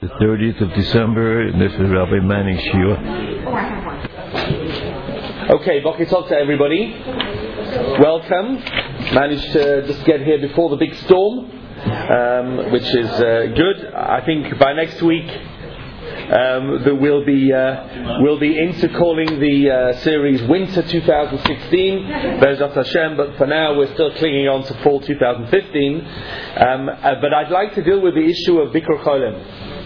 The 30th of December, and this is Rabbi Manning Shiur. Okay, Boker Tov to everybody. Welcome. Managed to just get here before the big storm, which is good. I think by next week that we'll be into calling the series Winter 2016, Be'ezrat Hashem, but for now we're still clinging on to Fall 2015. But I'd like to deal with the issue of Bikur Cholim.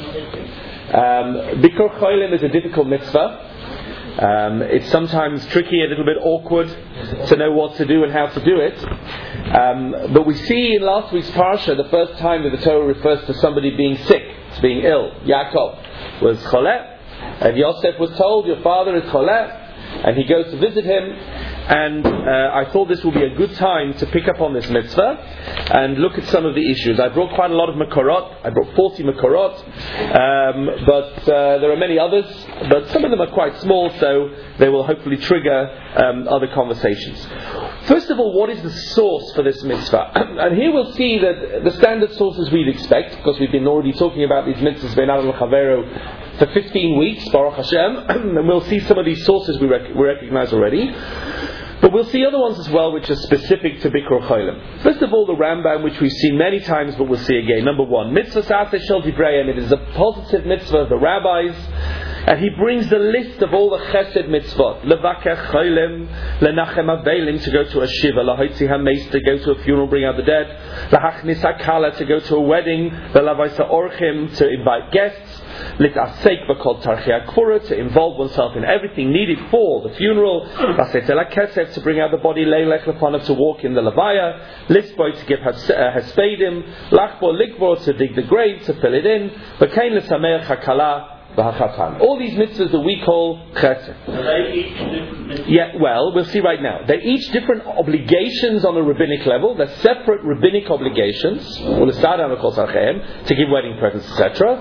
Bikur Cholim is a difficult mitzvah. It's sometimes tricky, a little bit awkward to know what to do and how to do it. But we see in last week's parsha the first time that the Torah refers to somebody being sick, to being ill. Yaakov was choleh, and Yosef was told, your father is choleh, and he goes to visit him. And I thought this would be a good time to pick up on this mitzvah and look at some of the issues. I brought quite a lot of makorot. I brought 40 makorot, but there are many others, but some of them are quite small, so they will hopefully trigger other conversations. First of all, what is the source for this mitzvah? And here we'll see that the standard sources we'd expect, because we've been already talking about these mitzvahs bein adam l'chavero for 15 weeks, Baruch Hashem, and we'll see some of these sources we recognize already. But we'll see other ones as well which are specific to Bikur Cholim. First of all, the Rambam, which we've seen many times, but we'll see again. Number one, Mitzvah Saseh Shel Divrayim. It is a positive mitzvah of the rabbis. And he brings the list of all the chesed mitzvot. Levakech Cholim, Lenachem Avelim, to go to a shiva. Lahotzi HaMeis, to go to a funeral, bring out the dead. Lahachnis HaKala, to go to a wedding. Lelavaisa Orchim, to invite guests. Litasek v'kol tarchei hakvura, to involve oneself in everything needed for the funeral. Laset el hakesef, to bring out the body. Leilech leponav, to walk in the levaya. Lisboy, to give haspedim. Lachbo likbor, to dig the grave, to fill it in. V'kein l'sameach hakala. All these mitzvahs that we call chesed. Are they each different mitzvahs? Yeah, well, we'll see right now. They're each different obligations on a rabbinic level. They're separate rabbinic obligations to give wedding presents, etc.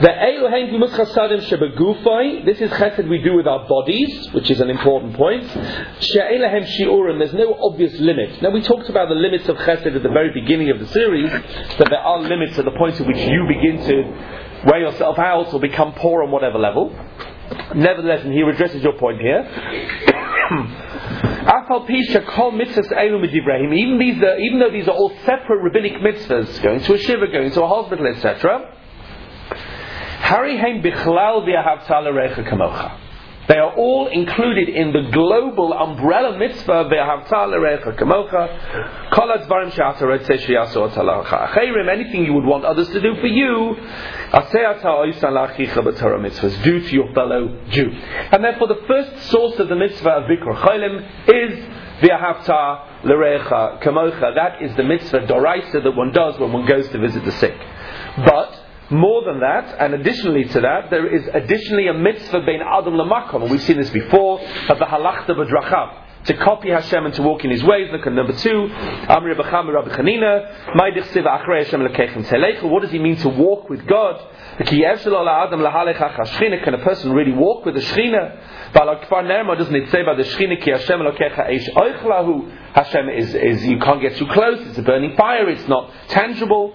This is chesed we do with our bodies, which is an important point. There's no obvious limit. Now, we talked about the limits of chesed at the very beginning of the series, that there are limits at the point at which you begin to wear yourself out or become poor on whatever level. Nevertheless, and he addresses your point here. Even though these are all separate rabbinic mitzvahs, going to a shiva, going to a hospital, etc., they are all included in the global umbrella mitzvah. Anything you would want others to do for you, do to your fellow Jew. And therefore, the first source of the mitzvah of Bikur Cholim is v'ahavta l'recha kamocha. That is the mitzvah doraisa that one does when one goes to visit the sick. But more than that, and additionally to that, there is additionally a mitzvah bein adam lamakom, and we've seen this before, of the halachta b'drachav, to copy Hashem and to walk in His ways. Look at number 2, Amri B'cham Rabbi Chanina, Ma'idich Siva Achrei Hashem Lekechem Telechu. What does he mean to walk with God? Can a person really walk with the Shechina? Doesn't it say about the Shechina, Ki Hashem Elokecha Eish Oichlahu? Hashem is you can't get too close. It's a burning fire. It's not tangible.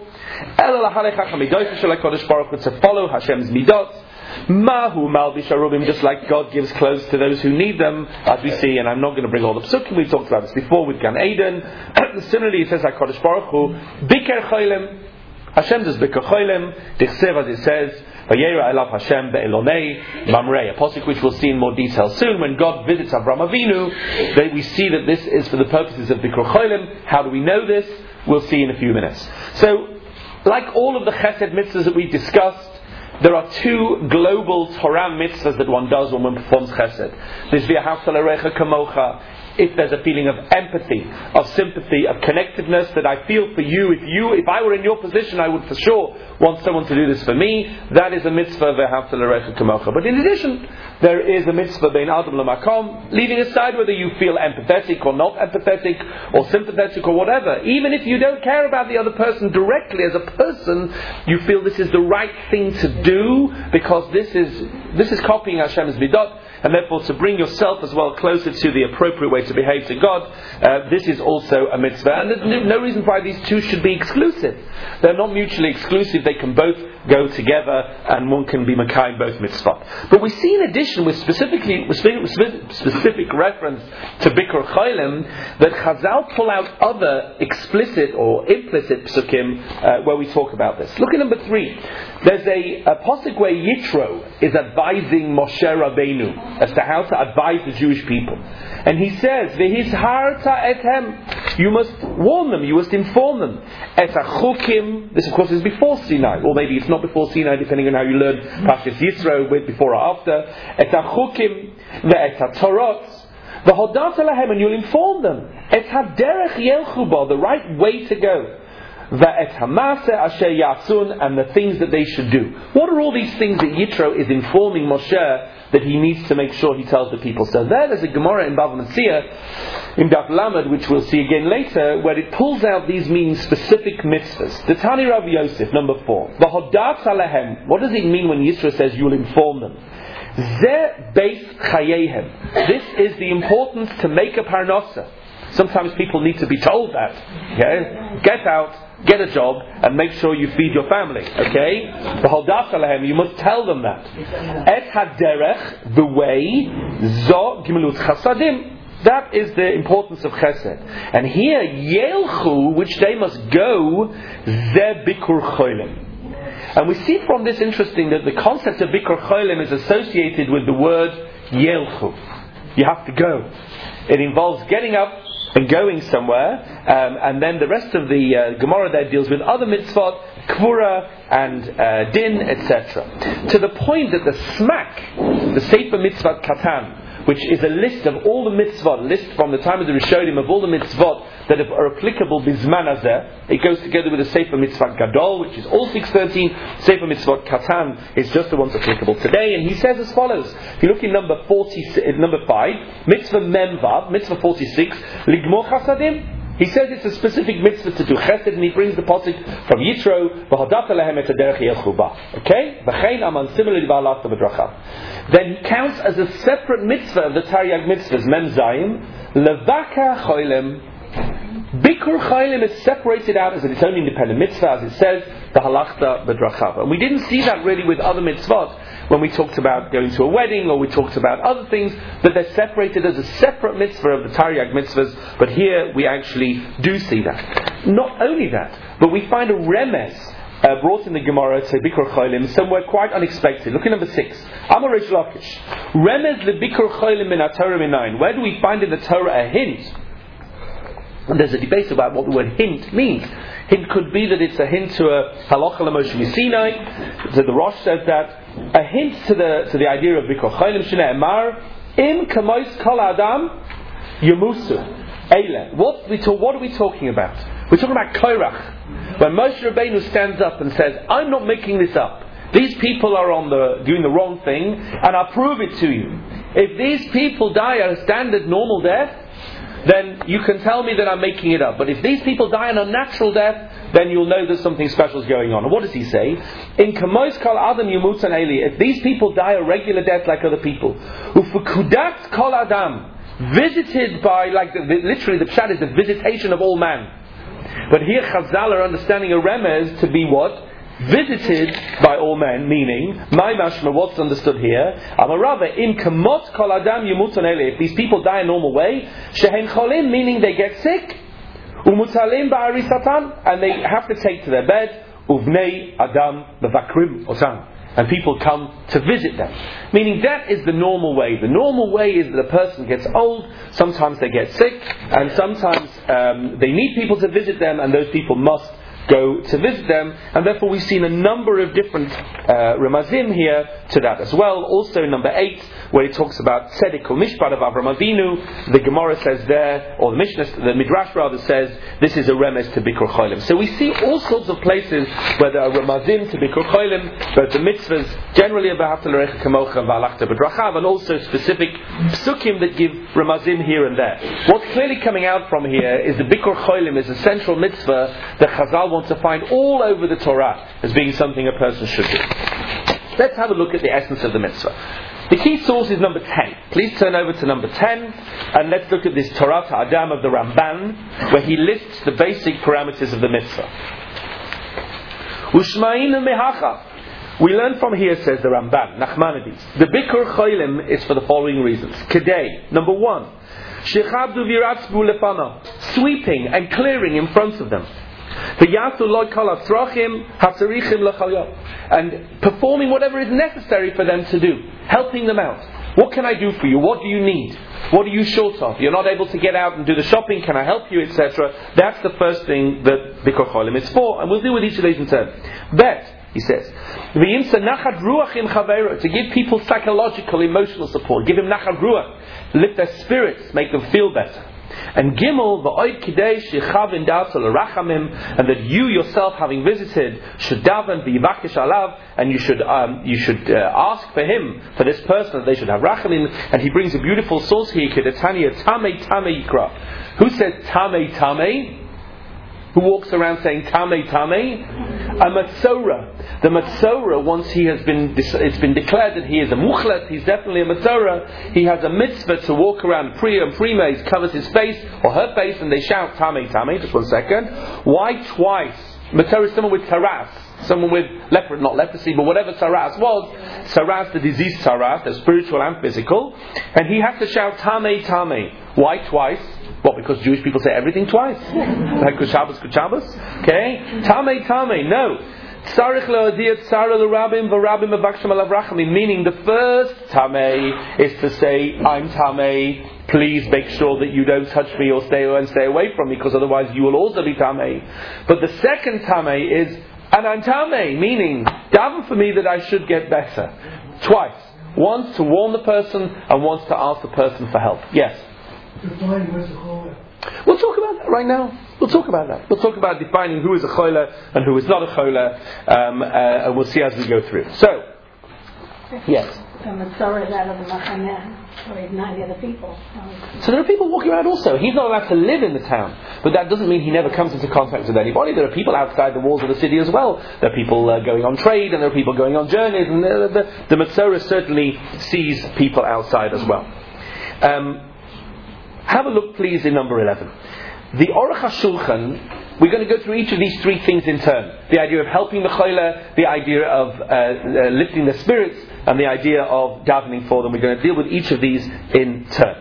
To follow Hashem's midot. Mahu malbish arubim, just like God gives clothes to those who need them, as we see, and I'm not going to bring all the psukim, we talked about this before with Gan Eden. Similarly, it says HaKadosh Baruch Hu, Biker Cholim, Hashem does Biker Cholim, Dichsev, as it says, Vayera Elav Hashem be'elonei mamrei, a pasuk which we'll see in more detail soon. When God visits Avraham Avinu, that we see that this is for the purposes of Bikur Cholim. How do we know this? We'll see in a few minutes. So, like all of the chesed mitzvahs that we discussed, there are two global Torah mitzvahs that one does when one performs chesed. There's v'ahavta l'recha kamocha. If there's a feeling of empathy, of sympathy, of connectedness that I feel for you, if I were in your position, I would for sure want someone to do this for me. That is a mitzvah v'ahavta l'recha kamocha. But in addition, there is a mitzvah bein adam l'makom, leaving aside whether you feel empathetic or not empathetic, or sympathetic or whatever. Even if you don't care about the other person directly as a person, you feel this is the right thing to do because this is copying Hashem's midot. And therefore to bring yourself as well closer to the appropriate way to behave to God, this is also a mitzvah. And there's no reason why these two should be exclusive. They're not mutually exclusive. They can both go together, and one can be Makayim both mitzvot. But we see in addition, with specific reference to Bikur Cholim, that Chazal pull out other explicit or implicit psukim where we talk about this. Look at number 3. There's a pasuk where Yitro is advising Moshe Rabbeinu as to how to advise the Jewish people. And he says, V'hizharta ethem, you must warn them, you must inform them. Et achukim, this of course is before Sinai, or maybe it's not before Sinai, depending on how you learn Parshas Yisro, with before or after. Et achukim, ve'et hatorot, v'hodata lahem, and you'll inform them. Et haderech yelchu ba, the right way to go. Va'et hamase asher yasun, and the things that they should do. What are all these things that Yitro is informing Moshe that he needs to make sure he tells the people? So there's a Gemara in Bava Metzia, in Daf Lamed, which we'll see again later, where it pulls out these meaning specific mitzvahs. The Tani Rav Yosef, number 4. V'hodat alehem. What does it mean when Yisro says you'll inform them? Zeh beis chayehem. This is the importance to make a parnasa. Sometimes people need to be told that. Okay? Get out, get a job, and make sure you feed your family. Okay? V'hodat alehem. You must tell them that. Et haderech, the way, zo gimilut chasadim. That is the importance of chesed. And here, yelchu, which they must go, ze bikur cholim. And we see from this interesting that the concept of bikur cholim is associated with the word yelchu. You have to go. It involves getting up and going somewhere, and then the rest of the Gemara there deals with other mitzvot, kvura and din, etc. To the point that the smak, the Sefer Mitzvot Katan, which is a list of all the mitzvot, list from the time of the Rishonim of all the mitzvot that are applicable bizman hazeh. It goes together with the Sefer Mitzvot Gadol, which is all 613. Sefer Mitzvot Katan is just the ones applicable today. And he says as follows. If you look in number 5, Mitzvah Memvav, Mitzvah 46, Ligmor Chasadim. He says it's a specific mitzvah to do chesed, and he brings the pasuk from Yitro, v'hodat alehem et haderech yelchu ba. Okay? V'chein aman similarly ba'alachta b'drachav. Then he counts as a separate mitzvah of the Taryag mitzvahs, Mem Zayim, levaka choylem. Bikur choylem is separated out as its own independent mitzvah, as it says, the halachta b'drachav. And we didn't see that really with other mitzvot, when we talked about going to a wedding, or we talked about other things, that they're separated as a separate mitzvah of the Taryag mitzvahs, but here we actually do see that. Not only that, but we find a remez brought in the Gemara to Bikur Cholim somewhere quite unexpected. Look at number 6. Amar Reish Lakish. Remez le Bikur Cholim min HaTorah minayin. Where do we find in the Torah a hint? And there's a debate about what the word hint means. Hint could be that it's a hint to a halacha l'Moshe Sinai. The Rosh says that. A hint to the idea of Bikur Cholim Shnei Emar Im Kamois Kol Adam Yemusu Eile. What are we talking about? We're talking about Korach. When Moshe Rabbeinu stands up and says, I'm not making this up. These people are doing the wrong thing, and I'll prove it to you. If these people die a standard normal death, then you can tell me that I'm making it up. But if these people die an unnatural death, then you'll know that something special is going on. And what does he say? In Kamois Kol Adam Yemutan Eli. If these people die a regular death like other people, Ufukudat Kol Adam, visited by, literally the pshat is the visitation of all man. But here Chazal are understanding a remez to be what? Visited by all men, meaning, my mashma, what's understood here? Amarava, in kamot kol adam yemutan ele. If these people die a normal way, shehen cholim, meaning they get sick, umutalim ba'arisatan, and they have to take to their bed, uvnei adam b'vakrim otam, and people come to visit them. Meaning that is the normal way. The normal way is that a person gets old, sometimes they get sick, and sometimes they need people to visit them, and those people must go to visit them, and therefore we've seen a number of different remazim here to that as well. Also in number 8, where it talks about tzedek or mishpat of Avraham Avinu, the Gemara says there, or the Midrash rather says, this is a remez to Bikur Cholim. So we see all sorts of places where there are remazim to Bikur Cholim, both the mitzvahs generally about V'ahavta l'recha kamocha and v'alachta b'drachav, and also specific psukim that give remazim here and there. What's clearly coming out from here is the Bikur Cholim is a central mitzvah that Chazal wants to find all over the Torah as being something a person should do. Let's have a look at the essence of the mitzvah. The key source is number 10. Please turn over to number 10 and let's look at this Torat Adam of the Ramban, where he lists the basic parameters of the mitzvah. Ushma'inu mehacha. We learn from here, says the Ramban, Nachmanides, the Bikur Cholim is for the following reasons. Kedei, number 1, Shechabdu viratzbu lefana, sweeping and clearing in front of them. And performing whatever is necessary for them to do, helping them out. What can I do for you? What do you need? What are you short of? You're not able to get out and do the shopping. Can I help you, etc.? That's the first thing that Bikur Cholim is for, and we'll deal with each of these in turn. Bet, he says, to give people psychological, emotional support, give them nachad ruach, lift their spirits, make them feel better. And Gimel, v'oid kidei shechavin dato l'rachamim, and that you yourself, having visited, should daven v'yivakish alav, and you should ask for him, for this person, that they should have rachamim. And he brings a beautiful source here, Kedetania Tamei Tamei Yikra. Who says Tamei Tamei? Who walks around saying Tamei Tamei? A Matzorah. The Matzorah, once it's been declared that he is a Muchlet, he's definitely a Matzorah, he has a mitzvah to walk around pre-maze, covers his face or her face, and they shout Tamei Tamei. Just 1 second. Why twice? Matzorah is someone with taras, someone with not leprosy, but whatever taras was. Taras, the disease taras, the spiritual and physical, and he has to shout Tamei Tamei. Why twice? What, because Jewish people say everything twice? Like Good Shabbos? Okay? Tamei Tamei, no. Meaning the first Tamei is to say, I'm Tamei, please make sure that you don't touch me or stay away from me, because otherwise you will also be Tamei. But the second Tamei is, and I'm Tamei, meaning, daven for me that I should get better. Twice. Once to warn the person, and once to ask the person for help. Yes? Define who is a chola. We'll talk about that right now. We'll talk about that. We'll talk about defining who is a chola and who is not a chola, and we'll see as we go through. So, yes. The Matzorah is out of the Machaneh, or he's 90 other people. So there are people walking around also. He's not allowed to live in the town, but that doesn't mean he never comes into contact with anybody. There are people outside the walls of the city as well. There are people going on trade, and there are people going on journeys, and the Matzorah certainly sees people outside as well. Have a look, please, in number 11. The Aruch HaShulchan, we're going to go through each of these three things in turn. The idea of helping the chola, the idea of lifting their spirits, and the idea of davening for them. We're going to deal with each of these in turn.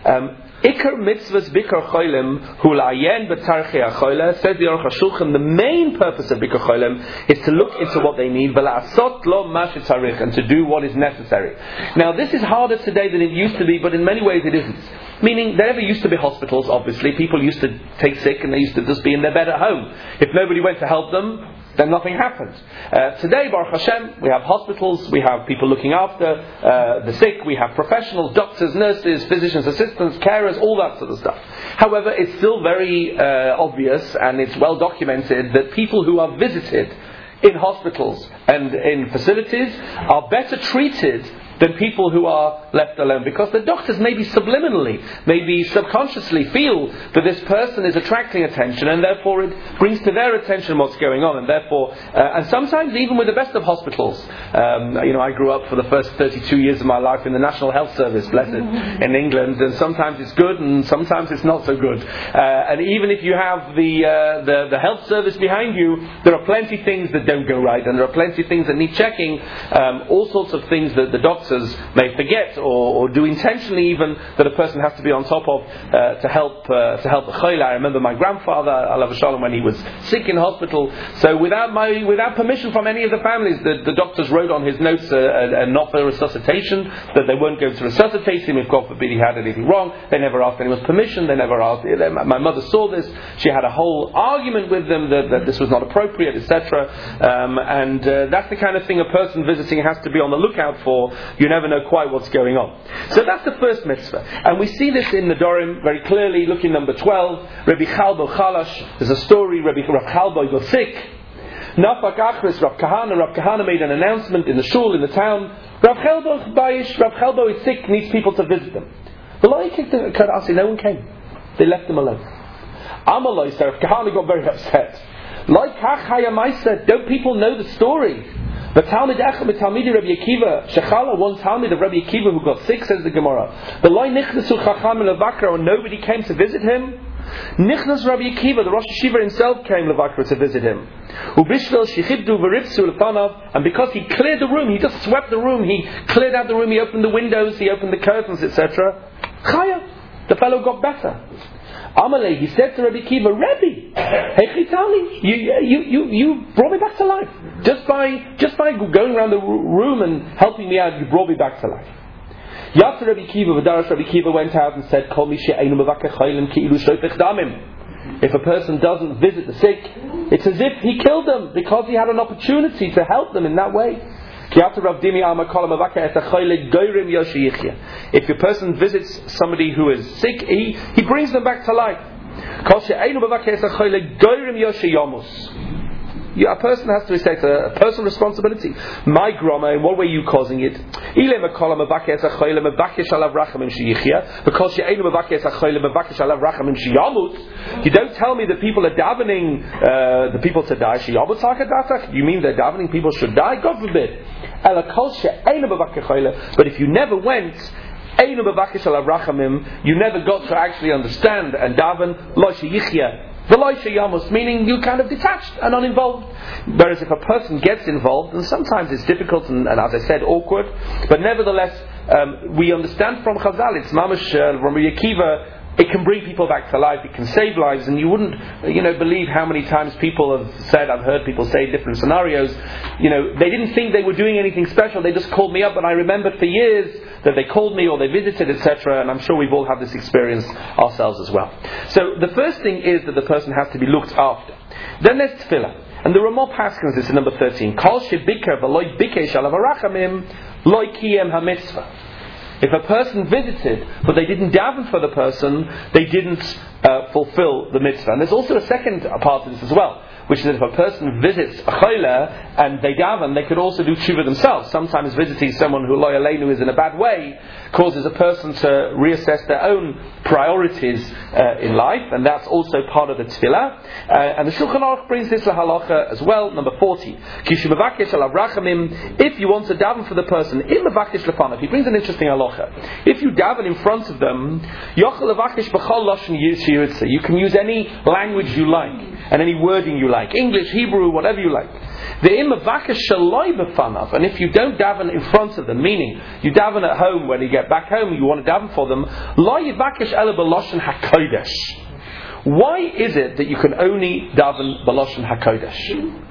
Ikar mitzvahs bikar cholim hulayen b'tarchei hachola, says the Aruch HaShulchan, the main purpose of bikar cholim is to look into what they need, v'la'asot lo ma shetzarich, and to do what is necessary. Now this is harder today than it used to be, but in many ways it isn't. Meaning, there never used to be hospitals, obviously. People used to take sick and they used to just be in their bed at home. If nobody went to help them, then nothing happened. Today, Baruch Hashem, we have hospitals, we have people looking after the sick, we have professionals, doctors, nurses, physicians, assistants, carers, all that sort of stuff. However, it's still very obvious, and it's well documented, that people who are visited in hospitals and in facilities are better treated than people who are left alone, because the doctors maybe subliminally, maybe subconsciously feel that this person is attracting attention, and therefore it brings to their attention what's going on, and therefore, and sometimes even with the best of hospitals, I grew up for the first 32 years of my life in the National Health Service, blessed, in England, and sometimes it's good and sometimes it's not so good. And even if you have the health service behind you, there are plenty of things that don't go right, and there are plenty of things that need checking, all sorts of things that the doctors may forget or do intentionally, even, that a person has to be on top of to help the chola. I remember my grandfather, alav shalom, when he was sick in hospital. So without permission from any of the families, the doctors wrote on his notes a not for resuscitation, that they weren't going to resuscitate him if God forbid he had anything wrong. They never asked anyone's permission. They never asked. My mother saw this. She had a whole argument with them that this was not appropriate, etc. And that's the kind of thing a person visiting has to be on the lookout for. You never know quite what's going on. So that's the first mitzvah. And we see this in the Dorim very clearly. Look in number 12. Rabbi Chalbo Chalash. There's a story. Rav Chalbo got sick. Nafak Achris, Rav Kahana made an announcement in the shul, in the town. Rav Chalbo is sick, needs people to visit them. The Lord kicked the Kadasi, no one came. They left him alone. Amalai said, Rav Kahana got very upset. Like Hach Hayamai said, don't people know the story But Talmid Echad Talmidi Rabbi Akiva Shechala, one Talmid of Rabbi Akiva who got sick, says the Gemara. The loy nichnasu chachamim levakra, and nobody came to visit him. Nichnas Rabbi Akiva, the Rosh Yeshiva himself, came levakra to visit him. Ubishvil shechibdu v'ripsu lefanav, and because he cleared the room, he just swept the room, he cleared out the room, he opened the windows, he opened the curtains, etc. Chaya, the fellow got better. Amalei, he said to Rabbi Akiva, Rabbi, hey Chitali, you brought me back to life. Just by going around the room and helping me out, you brought me back to life. Yatsa Rabbi Akiva, V'darash Rabbi Akiva went out and said, Kol mi she'einu mevakech chaylim ki'ilu shofech damim. If a person doesn't visit the sick, it's as if he killed them, because he had an opportunity to help them in that way. If a person visits somebody who is sick, he brings them back to life. A person has to say it's a personal responsibility. My grandma, in what way are you causing it? You don't tell me that people are davening the people to die. You mean they're davening people should die? God forbid. But if you never went, you never got to actually understand and daven meaning you kind of detached and uninvolved. Whereas if a person gets involved, and sometimes it's difficult and as I said, awkward, but nevertheless, we understand from Chazal, it's mamash from Rabbi Akiva, it can bring people back to life, it can save lives, and you wouldn't, believe how many times people have said, I've heard people say different scenarios, they didn't think they were doing anything special, they just called me up, and I remembered for years that they called me or they visited, etc., and I'm sure we've all had this experience ourselves as well. So the first thing is that the person has to be looked after. Then there's tefillah, and there are more paskins. This is number 13. Kol shebikar v'loy bikesh alav harachamim loy kiyem hamitzvah. If a person visited, but they didn't daven for the person, they didn't fulfill the mitzvah. And there's also a second part of this as well, which is that if a person visits a chayla and they daven, they could also do tshuva themselves. Sometimes visiting someone who lo yaleinu is in a bad way causes a person to reassess their own priorities in life, and that's also part of the tefillah. And the Shulchan Aruch brings this to halacha as well, number 40. If you want to daven for the person, he brings an interesting halacha. If you daven in front of them, you can use any language you like and any wording you like, English, Hebrew, whatever you like. And if you don't daven in front of them, meaning you daven at home when you get back home, you want to daven for them, why is it that you can only daven b'lashon hakodesh?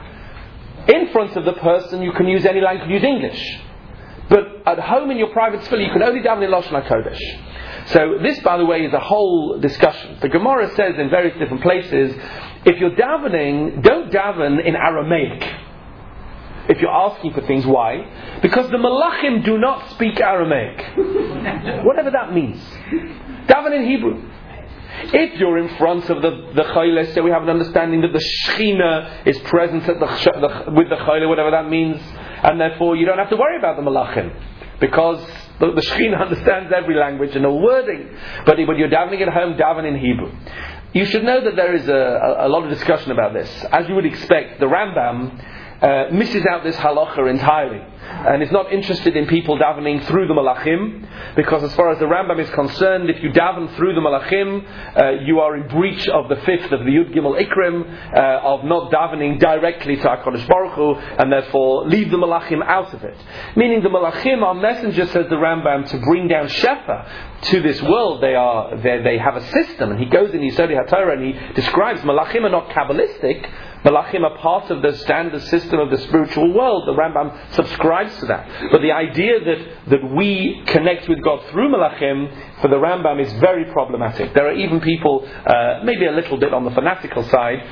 In front of the person, you can use any language, you can use English. But at home in your private tefillah, you can only daven in lashon hakodesh. So this, by the way, is a whole discussion. The Gemara says in various different places, if you're davening, don't daven in Aramaic. If you're asking for things, why? Because the Malachim do not speak Aramaic. Whatever that means. Daven in Hebrew. If you're in front of the Chayla, so we have an understanding that the Shechina is present at with the Chayla, whatever that means, and therefore you don't have to worry about the Malachim. Because the Shechina understands every language and all wording. But when you're davening at home, daven in Hebrew. You should know that there is a lot of discussion about this. As you would expect, the Rambam misses out this halacha entirely, and is not interested in people davening through the malachim, because as far as the Rambam is concerned, if you daven through the malachim, you are in breach of the fifth of the Yud Gimel Ikrim, of not davening directly to HaKadosh Baruch Hu, and therefore leave the malachim out of it. Meaning the malachim are messengers, says the Rambam, to bring down Shefa to this world. They have a system, and he goes in Yisodi HaTorah and he describes malachim are not Kabbalistic. Malachim are part of the standard system of the spiritual world. The Rambam subscribes to that. But the idea that we connect with God through Malachim, for the Rambam, is very problematic. There are even people, maybe a little bit on the fanatical side,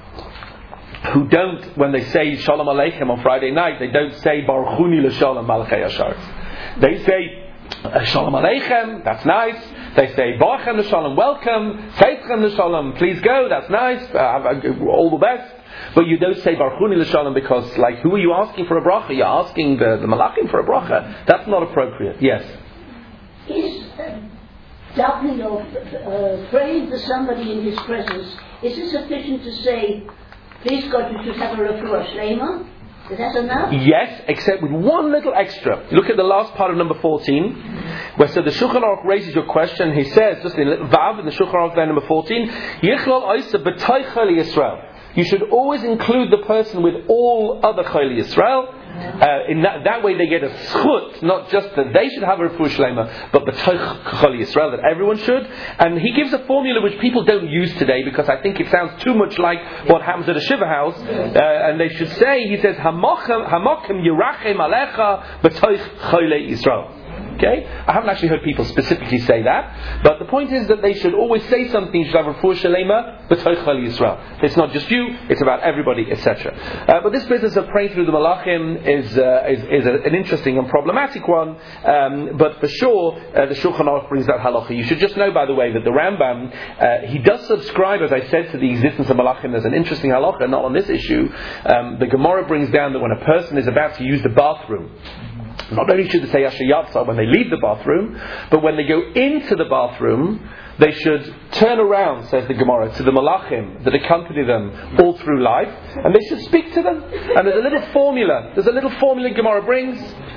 who don't, when they say Shalom Aleichem on Friday night, they don't say Baruchuni L'Shalom Malachei Yashar. They say Shalom Aleichem, that's nice. They say Barachem L'Shalom, welcome. Seitchem L'Shalom, please go, that's nice. All the best. But you don't say Baruchuni L'Shalom because, who are you asking for a bracha? You're asking the Malachim for a bracha. That's not appropriate. Yes? Is davening or praying to somebody in his presence, is it sufficient to say, please God, you should have a refuah shlema? Is that enough? Yes, except with one little extra. Look at the last part of number 14, where so the Shulchan Aruch raises your question. He says, just in Vav, in the Shulchan Aruch there, number 14, Yichlol Oisa B'toich Chayli Yisrael. You should always include the person with all other Chayli Yisrael. In that way they get a schut, not just that they should have a refuah shlema, but b'toich Chayli Yisrael, that everyone should. And he gives a formula which people don't use today because I think it sounds too much like what happens at a shiva house. And they should say, he says, Hamokim yirachem alecha b'toich Chayli Yisrael. Okay? I haven't actually heard people specifically say that, but the point is that they should always say something. You should have a refuah shalema b'toich Chayli Yisrael. It's not just you; it's about everybody, etc. But this business of praying through the malachim is an interesting and problematic one. But for sure, the Shulchan Aruch brings that halacha. You should just know, by the way, that the Rambam he does subscribe, as I said, to the existence of malachim. There's an interesting halacha, not on this issue. The Gemara brings down that when a person is about to use the bathroom, not only should they say Asher Yatzah when they leave the bathroom, but when they go into the bathroom, they should turn around, says the Gemara, to the Malachim that accompany them all through life, and they should speak to them. And there's a little formula Gemara brings.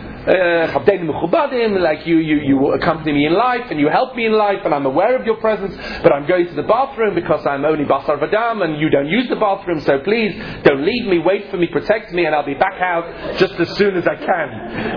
Like you accompany me in life and you help me in life and I'm aware of your presence, but I'm going to the bathroom because I'm only Basar Vadam and you don't use the bathroom, so please don't leave me, wait for me, protect me, and I'll be back out just as soon as I can.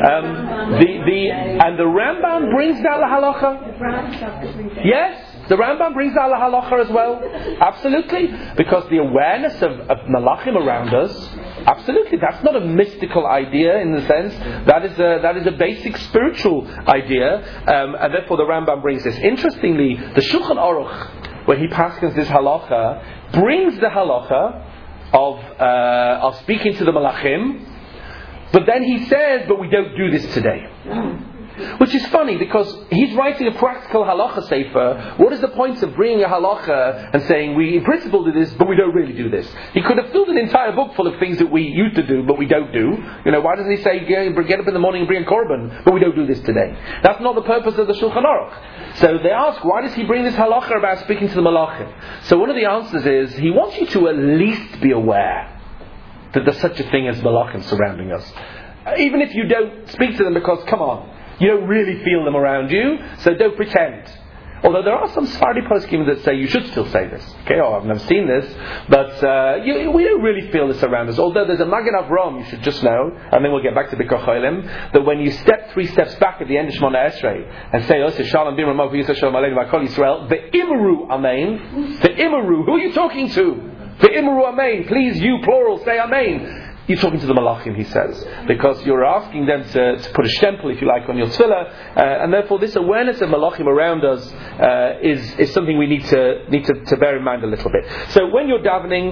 And the Rambam brings that halacha. Yes, the Rambam brings that halacha as well. Absolutely. Because the awareness of malachim around us, absolutely, that's not a mystical idea in the sense, that is a basic spiritual idea, and therefore the Rambam brings this. Interestingly, the Shulchan Aruch, when he paskins this halacha, brings the halacha of speaking to the malachim, but then he says, but we don't do this today. Which is funny because he's writing a practical halacha sefer. What is the point of bringing a halacha and saying we in principle do this, but we don't really do this? He could have filled an entire book full of things that we used to do, but we don't do. Why doesn't he say get up in the morning and bring a korban, but we don't do this today? That's not the purpose of the Shulchan Aruch. So they ask, why does he bring this halacha about speaking to the malachim? So one of the answers is he wants you to at least be aware that there's such a thing as malachim surrounding us, even if you don't speak to them, because come on, you don't really feel them around you, so don't pretend. Although there are some Sephardi poskim that say you should still say this. Okay, I've never seen this, but we don't really feel this around us. Although there's a Magen Avram, you should just know, and then we'll get back to Bikkur Cholim, that when you step 3 steps back at the end of Shemona Esrei and say, "Oseh Shalom Bim Ramov Yisrael Shalom Aleinu V'Kol Yisrael," the Imru Amen, the Imru, who are you talking to? The Imru Amen, please you plural say Amen. You're talking to the Malachim, he says, because you're asking them to put a stempel, if you like, on your tefillah, and therefore this awareness of Malachim around us is something we need to bear in mind a little bit. So when you're daven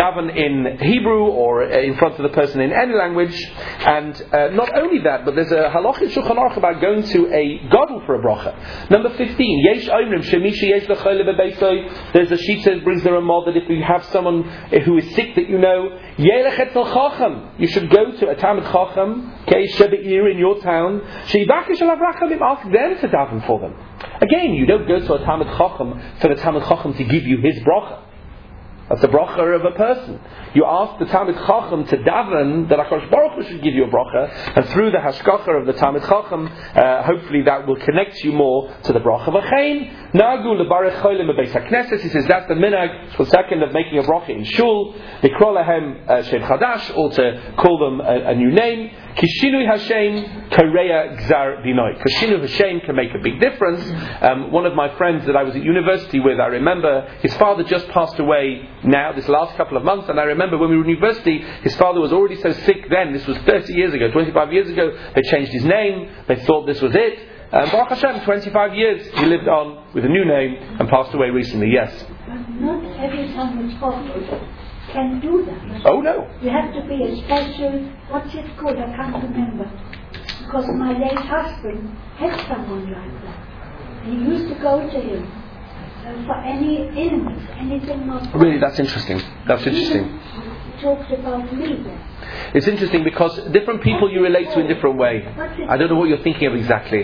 in Hebrew or in front of the person in any language, and not only that, but there's a halacha in Shulchan Aruch about going to a gadol for a bracha. Number 15, Yesh Omrim Shemishi Yesh L'Chole Bebeisoi. There's a sheet that brings the Ramah that if you have someone who is sick that you know, Yelech Etzel Chacham. You should go to a Talmid Chacham, Shebe'ir in your town. She'ivakish alav rachamim, ask them to daven for them. Again, you don't go to a Talmid Chacham for the Talmid Chacham to give you his bracha. That's the bracha of a person. You ask the Talmid Chacham to daven that HaKadosh Baruch Hu should give you a bracha, and through the hashgacha of the Talmid Chacham, hopefully that will connect you more to the bracha. V'chein nagu lebarech cholim bebeis hakneses. He says that's the minhag for second of making a bracha in shul. Likro lahem shem chadash, or to call them a new name. Kishinui Hashem kareya gzar dinoi. Kishinui Hashem can make a big difference. One of my friends that I was at university with, I remember his father just passed away now, this last couple of months, and I remember when we were in university, his father was already so sick then. This was 30 years ago, 25 years ago. They changed his name. They thought this was it. Baruch Hashem, 25 years he lived on with a new name and passed away recently. Yes. Not every time it's possible can do that. Oh no. You have to be a special, what's it called? I can't remember. Because my late husband had someone like that. And he used to go to him for any illness, anything not. Really, that's interesting. That's interesting. He talked about me there. It's interesting because different people you relate to in different way. I don't know what you're thinking of exactly.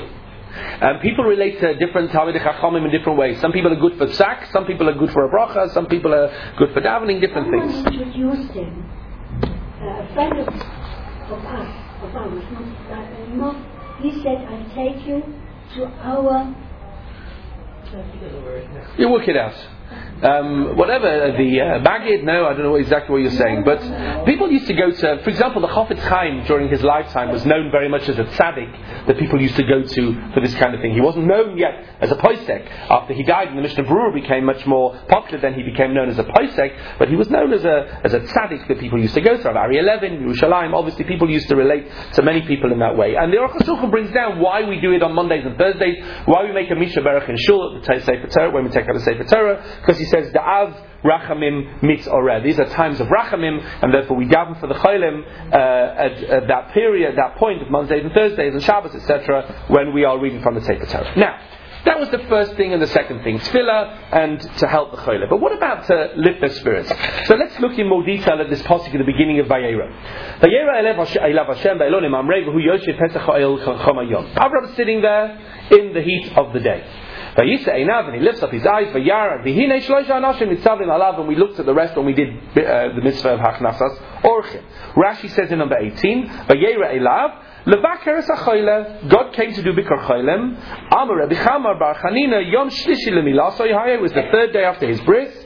People relate to different Talmidei Chachamim in different ways. Some people are good for psak, some people are good for a bracha, some people are good for davening, different things. Someone introduced him a friend of ours, he said, I'll take you to our... You work it out. Whatever the Maggid, no, I don't know exactly what you're saying, but people used to go to, for example, the Chafetz Chaim during his lifetime was known very much as a tzaddik that people used to go to for this kind of thing. He wasn't known yet as a posek. After he died and the Mishnah Berurah became much more popular, then he became known as a posek, but he was known as a tzaddik that people used to go to. Ari Levin, Yerushalayim, obviously people used to relate to many people in that way. And the Aruch HaShulchan brings down why we do it on Mondays and Thursdays, why we make a Misha Berach in Shul at the Sefer Torah, when we take out a Sefer Torah, because he says, Da'av Rachamim Mitzoreh. These are times of Rachamim, and therefore we daven for the Cholim at that period, that point of Mondays and Thursdays and Shabbos, etc., when we are reading from the Sefer Torah. Now, that was the first thing and the second thing, tefillah and to help the Cholim. But what about to lift their spirits? So let's look in more detail at this pasuk at the beginning of Vayera. Vayera elav Hashem ba'elonim amrei v'hu yoshev pesach ha'el chom hayom. Abraham is sitting there in the heat of the day. And he lifts up his eyes, and we looked at the rest when we did the mitzvah of Hachnasas Orchim. Rashi says in number 18, God came to do Bikar Cholim. It was the third day after his bris.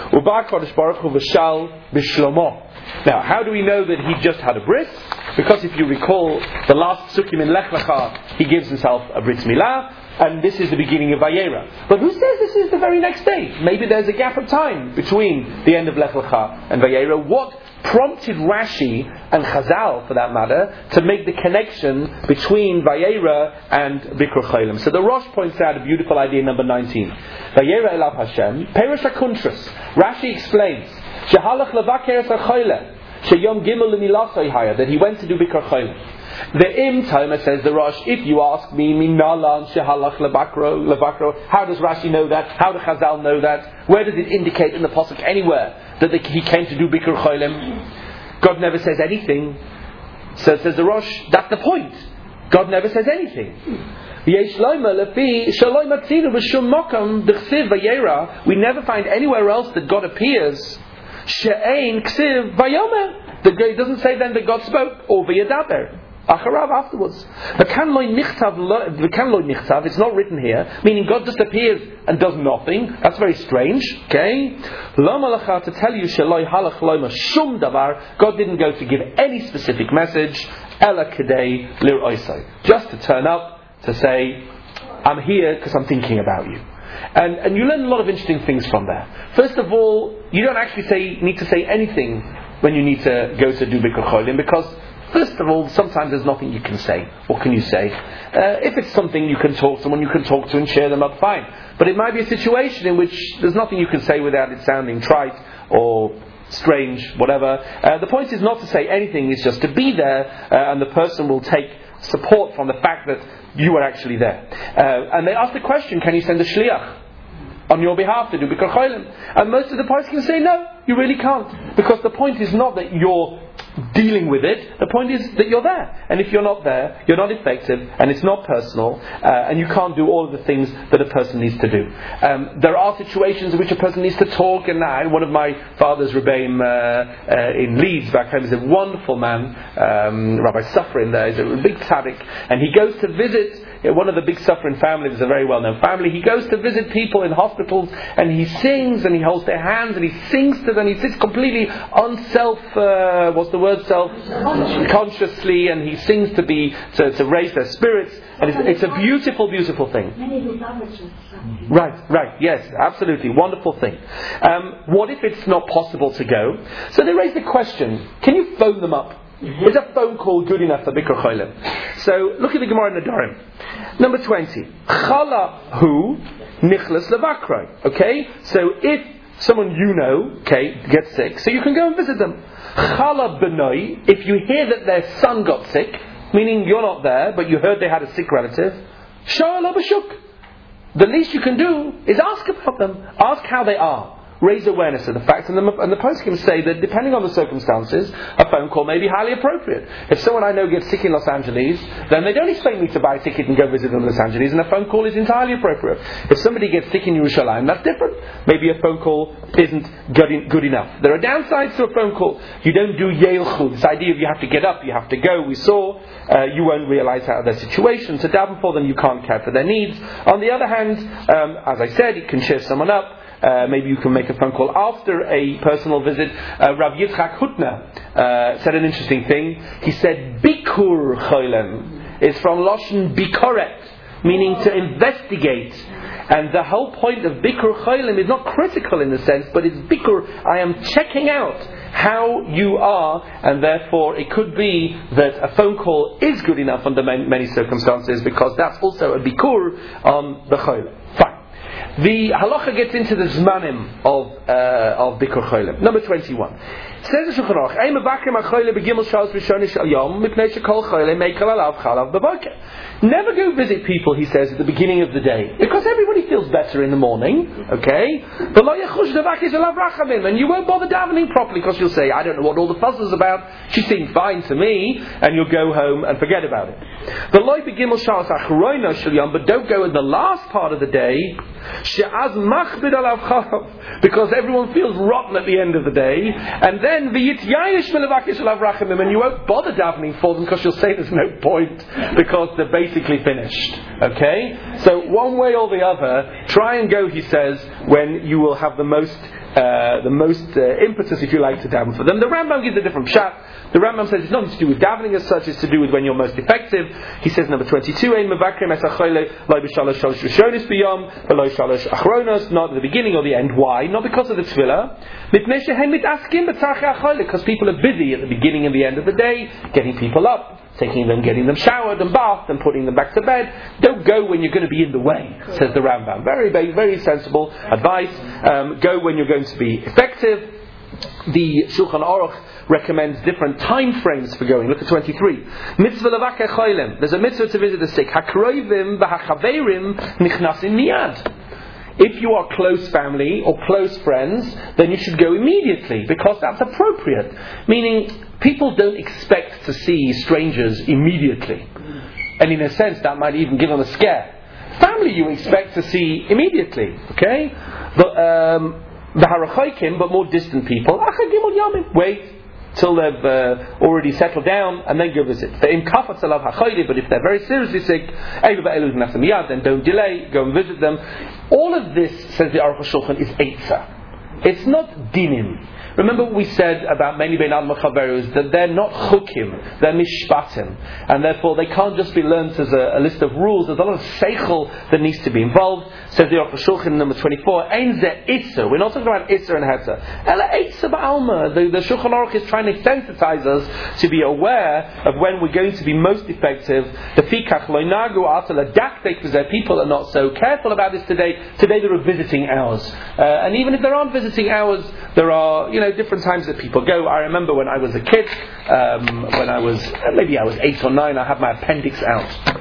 Now, how do we know that he just had a bris? Because if you recall the last Sukkim in Lech Lecha, he gives himself a Brit Milah, and this is the beginning of Vayera. But who says this is the very next day? Maybe there's a gap of time between the end of Lech Lecha and Vayera. What prompted Rashi and Chazal, for that matter, to make the connection between Vayera and Bikr Cholim? So the Rosh points out a beautiful idea, number 19. Vayera elav Hashem, Perush HaKuntras. Rashi explains, Shehalach levaker es HaChoyle, Sheyom Gimel l'milasoi haya, that he went to do Bikr Cholim. The Im Toma says the Rosh, if you ask me, Minalan Shehalach Levakro, how does Rashi know that? How does Chazal know that? Where does it indicate in the Pasuk anywhere that he came to do Bikr Cholim? God never says anything. So says the Rosh, that's the point. God never says anything. We never find anywhere else that God appears. She'ein ksiv vayomer. It doesn't say then that God spoke, or v'yadaber. Acharav, afterwards. It's not written here, meaning God just appears and does nothing. That's very strange. Okay? To tell you, God didn't go to give any specific message, just to turn up to say, I'm here because I'm thinking about you. And you learn a lot of interesting things from there. First of all, you don't actually need to say anything when you need to go to do Bikr Cholim, because first of all, sometimes there's nothing you can say. What can you say? If it's something you can talk to someone you can talk to and share them up, fine. But it might be a situation in which there's nothing you can say without it sounding trite or strange, whatever. The point is not to say anything, it's just to be there, and the person will take support from the fact that you are actually there. And they ask the question, can you send a shliach on your behalf to do Bikr Cholim? And most of the parties can say, no, you really can't. Because the point is not that you're dealing with it, the point is that you're there. And if you're not there, you're not effective, and it's not personal, and you can't do all of the things that a person needs to do. There are situations in which a person needs to talk, and one of my father's Rebbeim in Leeds back home is a wonderful man, Rabbi Sufferin there, he's a big tzaddik, and he goes to visit one of the big Sufferin families, is a very well-known family. He goes to visit people in hospitals, and he sings, and he holds their hands, and he sings to them. He sits completely self-consciously, and he sings to raise their spirits, and it's a beautiful, beautiful thing. Right, yes, absolutely, wonderful thing. What if it's not possible to go? So they raise the question, can you phone them up? Is a phone call good enough for Bikr Cholim? So look at the Gemara in Nedarim. Number 20. Chala hu nichlas levakroi. Okay? So if someone you know, gets sick, so you can go and visit them. Chala benoi, if you hear that their son got sick, meaning you're not there, but you heard they had a sick relative, sha'ala b'shuk. The least you can do is ask about them. Ask how they are. raise awareness of the fact, and the poskim say that depending on the circumstances, a phone call may be highly appropriate. If someone I know gets sick in Los Angeles, then they don't expect me to buy a ticket and go visit them in Los Angeles, and a phone call is entirely appropriate. If somebody gets sick in Yerushalayim, that's different. Maybe a phone call isn't good enough. There are downsides to a phone call. You don't do Yeilchu, this idea of you have to get up, you have to go. We saw you won't realize how their situation. To daven for them, you can't care for their needs. On the other hand, as I said, it can cheer someone up. Maybe you can make a phone call after a personal visit. Rav Yitzchak Hutner said an interesting thing. He said, Bikur Choylem is from Lashon Bikoret, meaning to investigate. And the whole point of Bikur Choylem is not critical in the sense, but it's Bikur, I am checking out how you are, and therefore it could be that a phone call is good enough under many circumstances, because that's also a Bikur on the Choylem. Fine. The halacha gets into the zmanim of Bikur Choylem. Number 21. Says the Shulchan Aruch, "Ein mevakim ha'choyle begimel shalos rishonos shel yom, mipnei shekol choyle meikel alav chalav b'boker." Never go visit people, he says, at the beginning of the day, because everybody feels better in the morning. Okay, and you won't bother davening properly because you'll say, "I don't know what all the fuss is about. She seemed fine to me," and you'll go home and forget about it. But don't go in the last part of the day, because everyone feels rotten at the end of the day, and then and you won't bother davening for them because you'll say there's no point because they're basically finished. Okay? So one way or the other, try and go, he says, when you will have the most impetus, if you like, to daven for them. The Rambam gives a different pshat. The Rambam says it's nothing to do with davening as such, it's to do with when you're most effective. He says, number 22, not at the beginning or the end. Why? Not because of the tefillah. Because people are busy at the beginning and the end of the day, getting people up, getting them showered and bathed and putting them back to bed. Don't go when you're going to be in the way, says the Rambam. Very, very, very sensible advice. Go when you're going to be effective. The Shulchan Aruch recommends different time frames for going. Look at 23. Mitzvah levakeh choylem. There's a mitzvah to visit the sick. Hakroivim v'hachaverim nichnasim miyad. If you are close family or close friends, then you should go immediately because that's appropriate. Meaning, people don't expect to see strangers immediately. And in a sense, that might even give them a scare. Family you expect to see immediately. Okay? But more distant people, wait till they've already settled down and then go visit. But if they're very seriously sick, then don't delay, go and visit them. All of this, says the Aruch HaShulchan, is eitzah. It's not dinim. Remember what we said about many Ben Adam Chaverus, that they're not chukim, they're mishpatim, and therefore they can't just be learnt as a list of rules. There's a lot of seichel that needs to be involved. Says the Aruch HaShulchan number 24, Ein ze itzer. We're not talking about itzer and hetzer. Ela itzer ba'alma. The Shulchan Aruch is trying to sensitize us to be aware of when we're going to be most effective. The fikach loinagu atala daktek, because people are not so careful about this today. Today there are visiting hours, and even if there aren't visiting hours, there are different times that people go. I remember when I was a kid, when I was 8 or 9, I had my appendix out.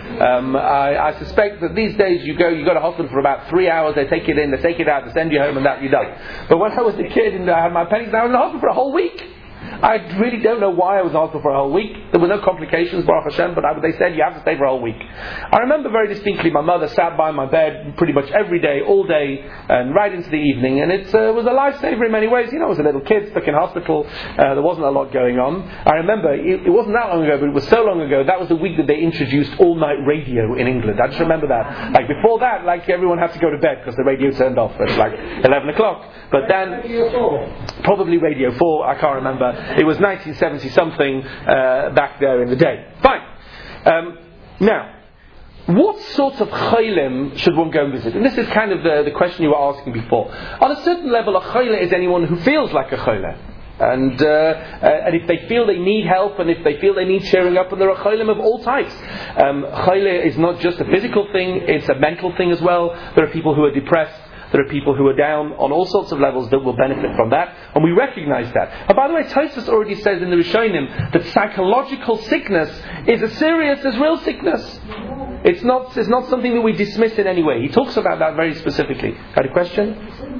I suspect that these days you go to hospital for about 3 hours, they take it in, they take it out, they send you home, and that you're done. But when I was a kid and I had my appendix, I was in the hospital for a whole week. I really don't know why I was in hospital for a whole week. There were no complications, Baruch Hashem, but they said you have to stay for a whole week. I remember very distinctly my mother sat by my bed pretty much every day, all day, and right into the evening, and it was a lifesaver in many ways. I was a little kid stuck in hospital, there wasn't a lot going on. I remember, it wasn't that long ago, but it was so long ago, that was the week that they introduced all-night radio in England. I just remember that. Before that, everyone had to go to bed because the radio turned off at 11 o'clock. But then, probably Radio 4, I can't remember. It was 1970 something back there in the day. Fine. Now, what sort of choylem should one go and visit? And this is kind of the question you were asking before. On a certain level, a choyle is anyone who feels like a choyle. And if they feel they need help, and if they feel they need cheering up, and there are choylem of all types. Choyle is not just a physical thing, it's a mental thing as well. There are people who are depressed. There are people who are down on all sorts of levels that will benefit from that, and we recognize that. And by the way, Tosfos already says in the Rishonim that psychological sickness is as serious as real sickness. It's not something that we dismiss in any way. He talks about that very specifically. Got a question?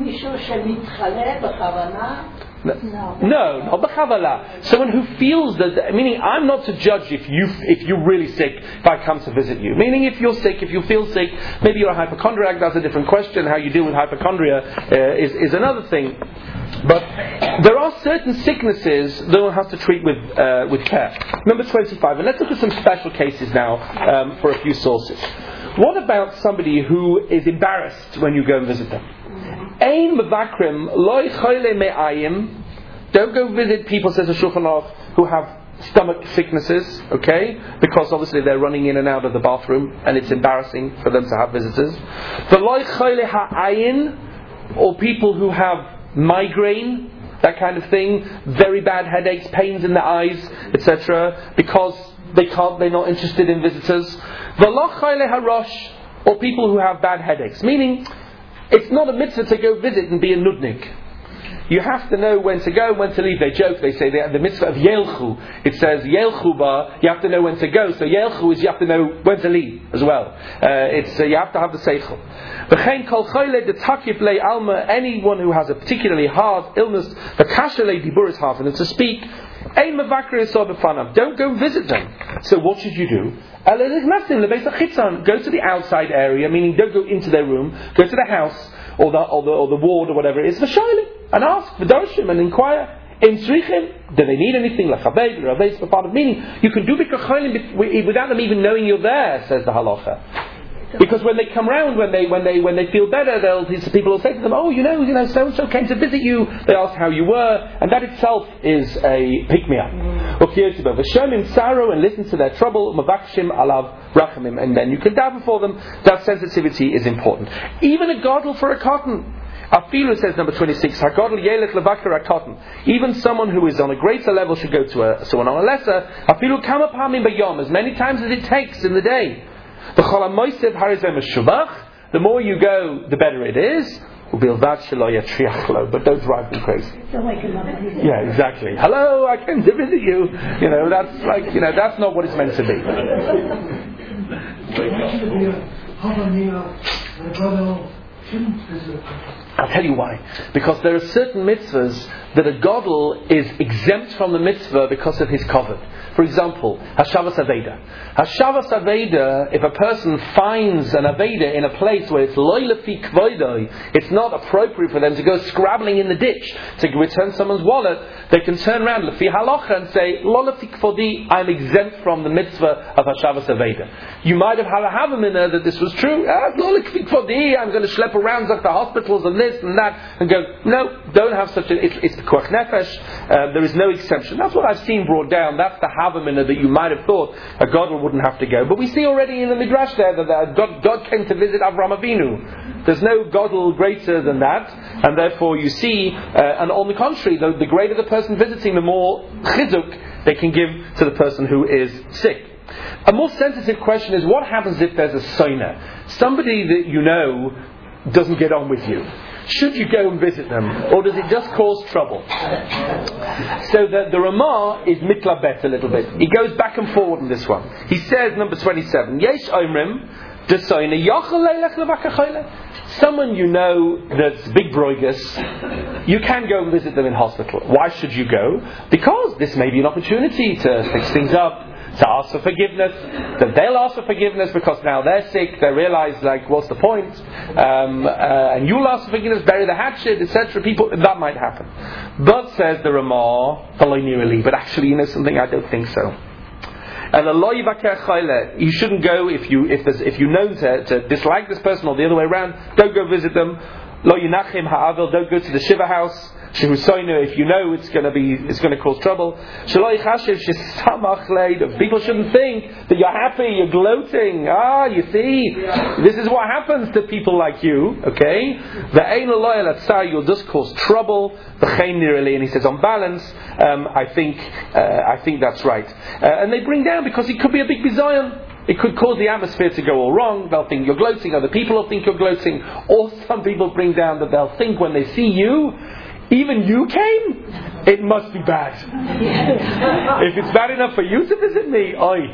No, not b'chavala. Someone who feels that, meaning I'm not to judge if you're really sick, if I come to visit you. Meaning if you're sick, if you feel sick, maybe you're a hypochondriac, that's a different question. How you deal with hypochondria is another thing. But there are certain sicknesses that one has to treat with care. Number 25, and let's look at some special cases now for a few sources. What about somebody who is embarrassed when you go and visit them? Ein mevakrim loy choyle me'ayim. Don't go visit people, says the Shulchan Aruch, who have stomach sicknesses, okay? Because obviously they're running in and out of the bathroom and it's embarrassing for them to have visitors. The loy choyle ha'ayin, or people who have migraine, that kind of thing, very bad headaches, pains in the eyes, etc., because they're not interested in visitors. The lo choyle harosh, or people who have bad headaches, meaning it's not a mitzvah to go visit and be a nudnik. You have to know when to go, when to leave. They joke, they say the mitzvah of Yelchu. It says Yelchu ba, you have to know when to go. So Yelchu is you have to know when to leave as well. You have to have the seichel. V'chein kol choyle detakif lei alma, anyone who has a particularly hard illness, the kasha lei dibur is hard for them to speak. Ein mevakri esor b'fanav. Don't go visit them. So what should you do? Go to the outside area, meaning don't go into their room. Go to the house or the ward or whatever it is, and ask v'doshim and inquire. In tzrichim, do they need anything? Meaning you can do bikkur cholim without them even knowing you're there, says the halacha. Because when they come round, when they feel better, people will say to them, "Oh, so and so came to visit you." They ask how you were, and that itself is a pick me up. V'shomim sorrow and listen to their trouble. Mavakshim alav rachamim, and then you can daven for them. That sensitivity is important. Even a gadol for a cotton. Afilu, says number 26, hagadol yelech levakar hakotten. Even someone who is on a greater level should go to someone on a lesser. Afilu kama pamim bayom, as many times as it takes in the day. The more you go, the better it is. But don't drive them crazy. Yeah, exactly. Hello, I came to visit you. That's not what it's meant to be. I'll tell you why. Because there are certain mitzvahs that a gadol is exempt from the mitzvah because of his kavod. For example, Hashavas Aveda. Hashavas Aveda, if a person finds an Aveda in a place where it's loy lefi kvoidoi, it's not appropriate for them to go scrabbling in the ditch to return someone's wallet, they can turn around lefi halacha and say, lo lefi kvodi, I'm exempt from the mitzvah of Hashavas Aveda. You might have had a havamina that this was true. Lo lefi kvodi, I'm going to schlep around to the hospitals and this and that, and go, no, don't have such a, it's the koach nefesh, there is no exemption. That's what I've seen brought down. That's the havamina that you might have thought a gadol wouldn't have to go. But we see already in the midrash there that God came to visit Avraham Avinu. There's no gadol greater than that, and therefore you see, and on the contrary, the greater the person visiting, the more chizuk they can give to the person who is sick. A more sensitive question is, what happens if there's a soiner? Somebody that you know doesn't get on with you. Should you go and visit them, or does it just cause trouble? So the Ramah is mitlabet a little bit. He goes back and forward on this one. He says, number 27, Yesh Omrim, someone you know that's big broigus, you can go and visit them in hospital. Why should you go? Because this may be an opportunity to fix things up, to ask for forgiveness, that they'll ask for forgiveness because now they're sick, they realize, what's the point? And you'll ask for forgiveness, bury the hatchet, etc. People, that might happen. But, says the Ramah, but actually, something, I don't think so. And you shouldn't go if you're known to dislike this person, or the other way around. Don't go visit them. Lo yinachim ha'avil, don't go to the shiva house. If you know it's going to cause trouble. People shouldn't think that you're happy, you're gloating. You see, this is what happens to people like you. Okay, you'll just cause trouble. And he says, on balance, I think that's right. And they bring down, because it could be a big bizayon. It could cause the atmosphere to go all wrong. They'll think you're gloating. Other people will think you're gloating. Or some people bring down that they'll think when they see you, even you came? it must be bad. If it's bad enough for you to visit me,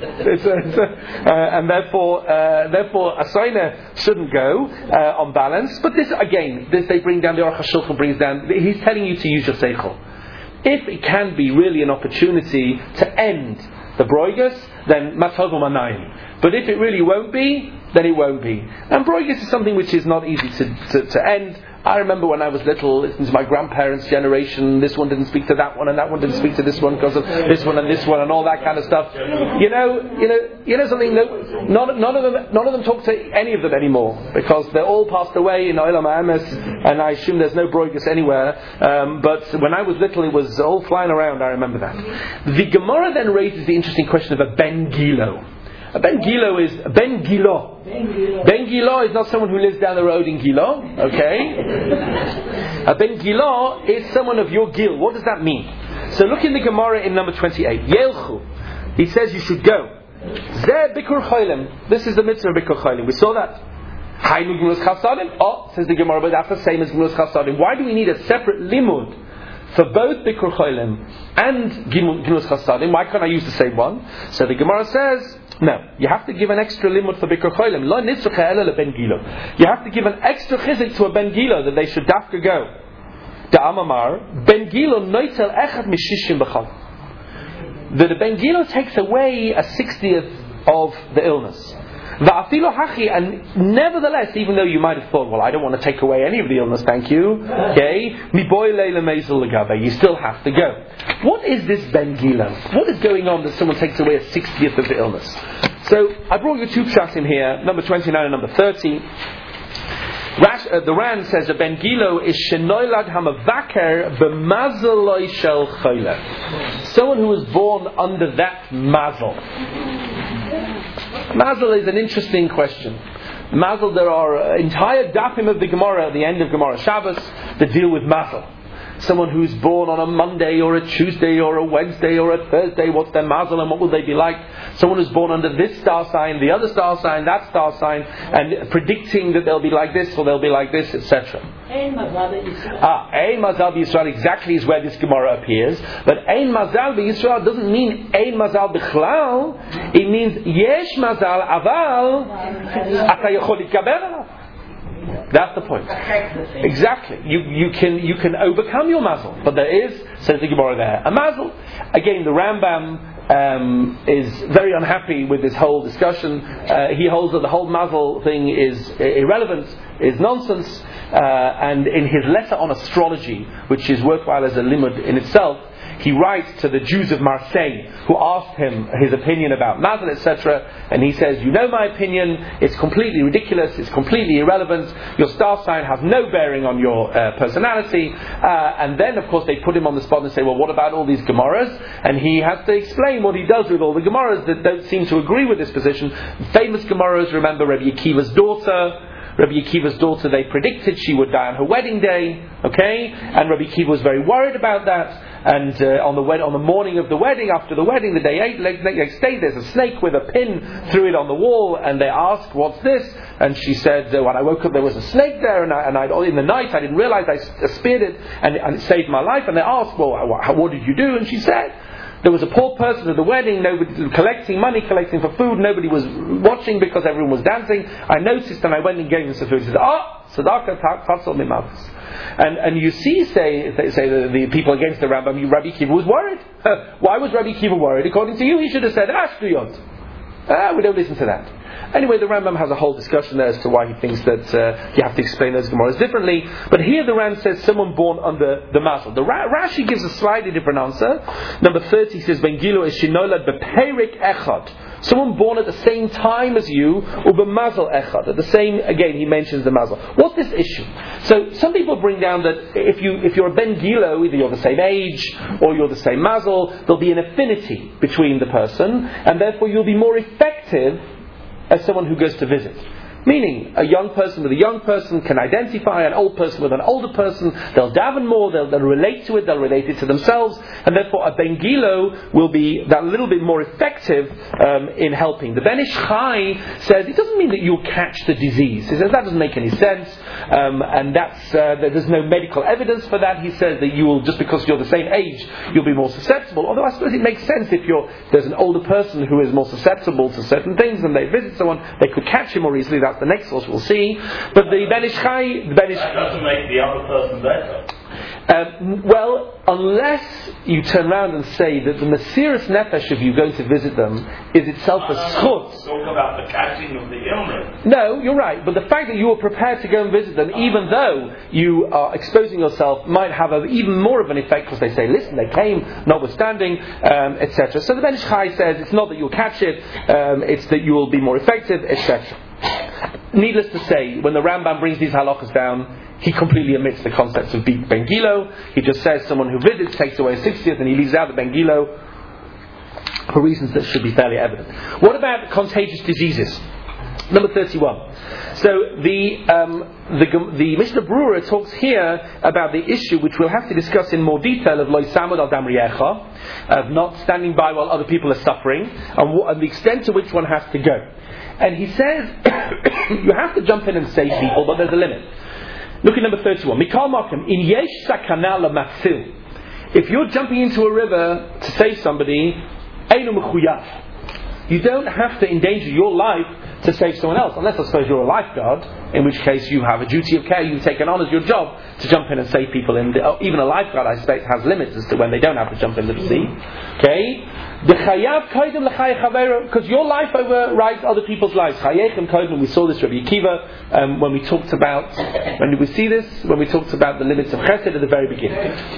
and therefore a signer shouldn't go on balance. But this they bring down, the Aruch HaShulchan brings down, he's telling you to use your seichel. If it can be really an opportunity to end the broigus, then matov u'manayim. But if it really won't be, then it won't be. And broigus is something which is not easy to end. I remember when I was little, listening to my grandparents' generation, this one didn't speak to that one, and that one didn't speak to this one because of this one, and all that kind of stuff. You know something. None of them talk to any of them anymore because they're all passed away in Olam Ha'emes, and I assume there's no broigus anywhere. But when I was little, it was all flying around. I remember that. The Gemara then raises the interesting question of a ben gilo. A ben gilo is a ben gilo. Ben gilo is not someone who lives down the road in Gilo, okay? A ben gilo is someone of your gil. What does that mean? So look in the Gemara in number 28. Yelchu. He says you should go. Zeh bikur cholim. This is the mitzvah of bikur cholim. We saw that. Haynu gimnus chasadim. Oh, says the Gemara, but that's the same as gimnus chasadim. Why do we need a separate limud for both bikur cholim and gimnus chasadim? Why can't I use the same one? So the Gemara says, no, you have to give an extra limud for Bikur Cholim. Lo nitzrucha ela leben gilo. You have to give an extra chizik to a ben gilo that they should dafka go. The Amamar ben gilo noitel echad mishishim b'chal. That the ben gilo takes away a 60th of the illness. Va'afilo hachi, and nevertheless, even though you might have thought, well, I don't want to take away any of the illness, thank you. Okay, mi boy leila mezel legabe. You still have to go. What is this ben gilo? What is going on that someone takes away a 60th of the illness? So I brought you two pshatim here, number 29 and number 30. The Ran says a ben gilo is shenoilad hamavaker b'mazaloi shel chayla. Someone who was born under that mazel. Mazel is an interesting question. Mazel, there are entire dapim of the Gemara at the end of Gemara Shabbos that deal with mazel. Someone who's born on a Monday or a Tuesday or a Wednesday or a Thursday, what's their mazel and what will they be like? Someone who's born under this star sign, the other star sign, that star sign, and predicting that they'll be like this or they'll be like this, etc. Ein Mazal B'Yisrael exactly is where this Gemara appears. But Ein Mazal B'Yisrael doesn't mean Ein Mazal B'Chlal. It means Yesh Mazal Aval Ata Yochol Litgaber Alav. That's the point. Exactly. You can overcome your mazel, but there is, says the Gemara there, a mazel. Again, the Rambam is very unhappy with this whole discussion. He holds that the whole mazel thing is irrelevant, is nonsense, and in his letter on astrology, which is worthwhile as a limud in itself, he writes to the Jews of Marseille who asked him his opinion about mazel, etc. And he says, you know my opinion, it's completely ridiculous, it's completely irrelevant, your star sign has no bearing on your personality. And then of course they put him on the spot and say, well, what about all these Gemaras? And he has to explain what he does with all the Gemaras that don't seem to agree with this position. Famous Gemaras, remember Rabbi Akiva's daughter, they predicted she would die on her wedding day, okay? And Rabbi Akiva was very worried about that. And on the morning of the wedding, after the wedding, the day next day, there's a snake with a pin through it on the wall. And they asked, "What's this?" And she said, "When I woke up, there was a snake there, and I in the night I didn't realize I speared it, and it saved my life." And they asked, "Well, what did you do?" And she said, there was a poor person at the wedding, nobody collecting money, collecting for food, nobody was watching because everyone was dancing. I noticed and I went and gave him some food. He said, Tzedakah tatzol mimavis. And you see, say the people against the Rambam, Rabbi Akiva was worried. Why was Rabbi Akiva worried? According to you, he should have said, Ashtuyot. We don't listen to that. Anyway, the Rambam has a whole discussion there as to why he thinks that you have to explain those Gemaras differently. But here the Ram says someone born under the mazel. The Rashi gives a slightly different answer. Number 30 says, Ben Gilo is shinolad beperik echad. Someone born at the same time as you, ubemazel echad. At the same, again, he mentions the mazel. What's this issue? So some people bring down that if you're a Ben Gilo, either you're the same age or you're the same mazel, there'll be an affinity between the person, and therefore you'll be more effective as someone who goes to visit. Meaning, a young person with a young person can identify an old person with an older person. They'll daven more, they'll relate to it, they'll relate it to themselves, and therefore a Ben Gilo will be that little bit more effective in helping. The Ben Ish Chai says it doesn't mean that you'll catch the disease. He says that doesn't make any sense, and there's no medical evidence for that. He says that you will, just because you're the same age, you'll be more susceptible. Although I suppose it makes sense if there's an older person who is more susceptible to certain things and they visit someone, they could catch him more easily. That's the next source we'll see. But the Ben Ish Chai... That doesn't make the other person better. Well, unless you turn around and say that the Mesiras Nefesh of you going to visit them is itself a schut. Talk about the catching of the illness. No, you're right. But the fact that you are prepared to go and visit them, even though you are exposing yourself, might have even more of an effect, because they say, listen, they came, notwithstanding, etc. So the Ben Ish Chai says it's not that you'll catch it, it's that you will be more effective, etc. Needless to say, when the Rambam brings these halachas down, he completely omits the concepts of Ben Gilo. He just says someone who visits takes away a 60th, and he leaves out the Ben Gilo for reasons that should be fairly evident. What about contagious diseases? Number 31. So the Mishnah Brura talks here about the issue which we'll have to discuss in more detail of lo samod al dam riecha, of not standing by while other people are suffering, and the extent to which one has to go. And he says you have to jump in and save people, but there's a limit. Look at number 31. Mikal Makom, in yesh sakana lamatzil. If you're jumping into a river to save somebody, einu mechuyav. You don't have to endanger your life to save someone else, unless I suppose you're a lifeguard, in which case you have a duty of care, you've taken on as your job to jump in and save people. Even a lifeguard, I expect, has limits as to when they don't have to jump into the sea. Okay? Because your life overrides other people's lives. We saw this Rabbi Akiva when we talked about, when did we see this? When we talked about the limits of chesed at the very beginning.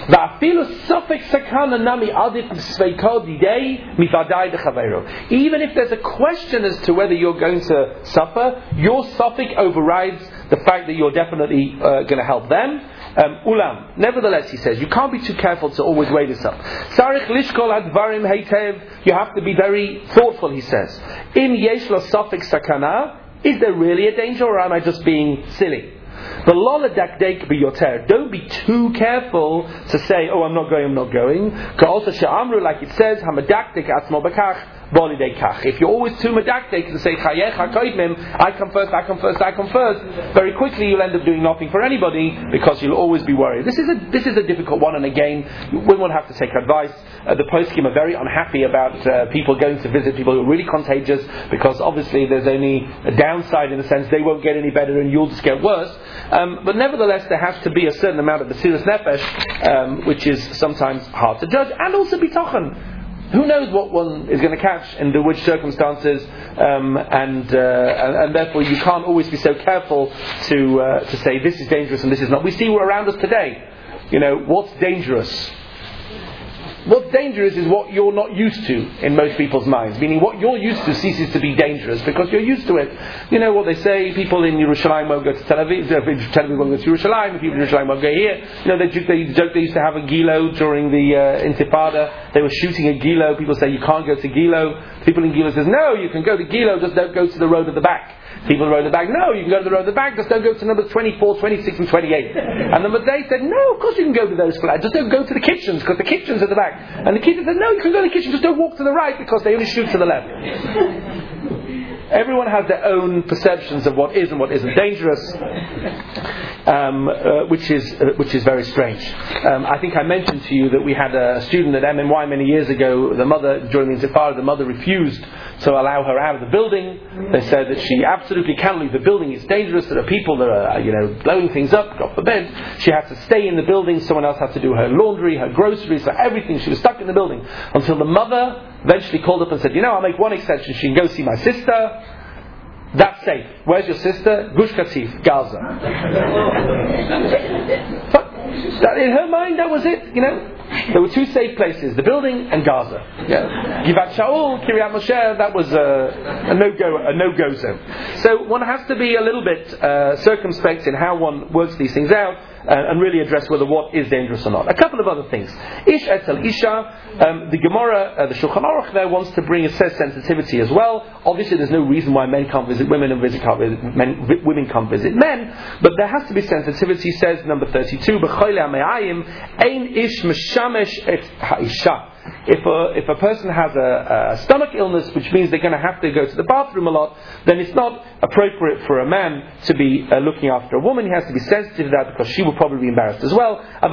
Even if there's a question as to whether you're going to suffer, your suffix overrides the fact that you're definitely going to help them. Ulam. Nevertheless, he says, you can't be too careful to always weigh this up. Sarich lishkol advarim heitev. You have to be very thoughtful, he says. In yesh lo safek sakana, is there really a danger, or am I just being silly? The lola dakdek be yoter. Don't be too careful to say, oh, I'm not going. Also she'amru, like it says, hamadakdek atzmo bakach. If you're always too medactic to say I come first, very quickly you'll end up doing nothing for anybody, because you'll always be worried. This is a difficult one, and again, we won't have to take advice. The poskim are very unhappy about people going to visit people who are really contagious, because obviously there's only a downside in the sense they won't get any better and you'll just get worse. But nevertheless, there has to be a certain amount of the Mesiras Nefesh, which is sometimes hard to judge, and also bitachon. Who knows what one is going to catch under which circumstances, and therefore you can't always be so careful to say this is dangerous and this is not. We see around us today, what's dangerous. What's dangerous is what you're not used to in most people's minds. Meaning what you're used to ceases to be dangerous because you're used to it. You know what they say, people in Yerushalayim won't go to Tel Aviv, Tel Aviv won't go to Yerushalayim, people in Yerushalayim won't go here. The joke they used to have a Gilo during the Intifada. They were shooting a Gilo. People say you can't go to Gilo. People in Gilo says, no, you can go to Gilo, just don't go to the road at the back. People on the road at the back, no, you can go to the road at the back, just don't go to numbers 24, 26 and 28. And the Madei said, no, of course you can go to those flats, just don't go to the kitchens, because the kitchen's at the back. And the kitchen said, no, you can go to the kitchen, just don't walk to the right, because they only shoot to the left. Everyone has their own perceptions of what is and what isn't dangerous, which is very strange. I think I mentioned to you that we had a student at MNY many years ago. The mother, during the Intifada, the mother refused to allow her out of the building. They said that she absolutely can't leave the building. It's dangerous. There are people that are, blowing things up. God forbid. She had to stay in the building. Someone else had to do her laundry, her groceries, everything. She was stuck in the building until the mother eventually called up and said, I'll make one exception. She can go see my sister. That's safe. Where's your sister? Gush Katif, Gaza. In her mind, that was it. There were two safe places: the building and Gaza. Givat Shaul, Kiryat Moshe. That was a no-go zone. So one has to be a little bit circumspect in how one works these things out. And really address whether what is dangerous or not. A couple of other things. Ish etzel Isha, the Gemara, the Shulchan Aruch there wants to bring a sensitivity as well. Obviously there's no reason why men can't visit women and women can't visit men, but there has to be sensitivity. Says number 32, B'choyle ha'me'ayim, ein ish meshamesh et ha'isha. If a person has a stomach illness, which means they're going to have to go to the bathroom a lot, then it's not appropriate for a man to be looking after a woman. He has to be sensitive to that because she will probably be embarrassed as well. But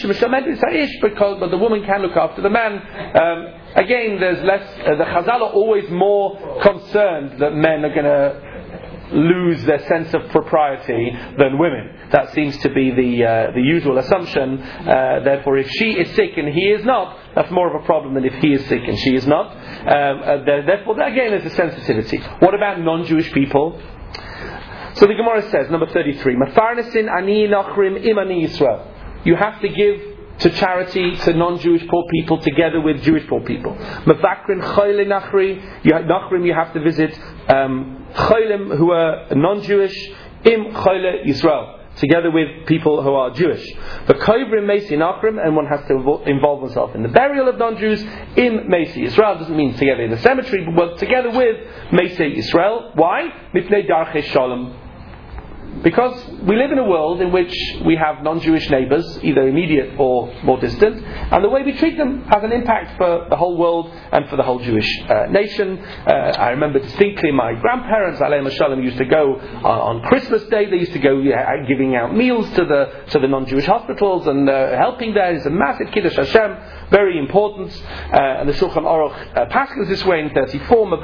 the woman can look after the man. Again, there's less. The Chazal are always more concerned that men are going to lose their sense of propriety than women. That seems to be the usual assumption. Therefore, if she is sick and he is not, that's more of a problem than if he is sick and she is not. Therefore, again, there's a sensitivity. What about non-Jewish people? So the Gemara says, number 33, Mafarnesin ani nachrim imani Yisrael. You have to give to charity to non-Jewish poor people together with Jewish poor people. Mavakrin choyle nachrim, you have to visit cholim who are non-Jewish, im choyle Yisrael, together with people who are Jewish. The Kovrim Meisi Nachrim, and one has to involve oneself in the burial of non-Jews, in Meisi Yisrael. Doesn't mean together in the cemetery, but together with Meisi Yisrael. Why? Mipnei Darchei Shalom. Because we live in a world in which we have non-Jewish neighbours, either immediate or more distant, and the way we treat them has an impact for the whole world and for the whole Jewish nation. I remember distinctly my grandparents, Aleim Shalom, used to go on Christmas Day. They used to go giving out meals to the non-Jewish hospitals and helping there. It's a massive Kiddush Hashem, very important. And the Shulchan Aruch passes this way in 34. I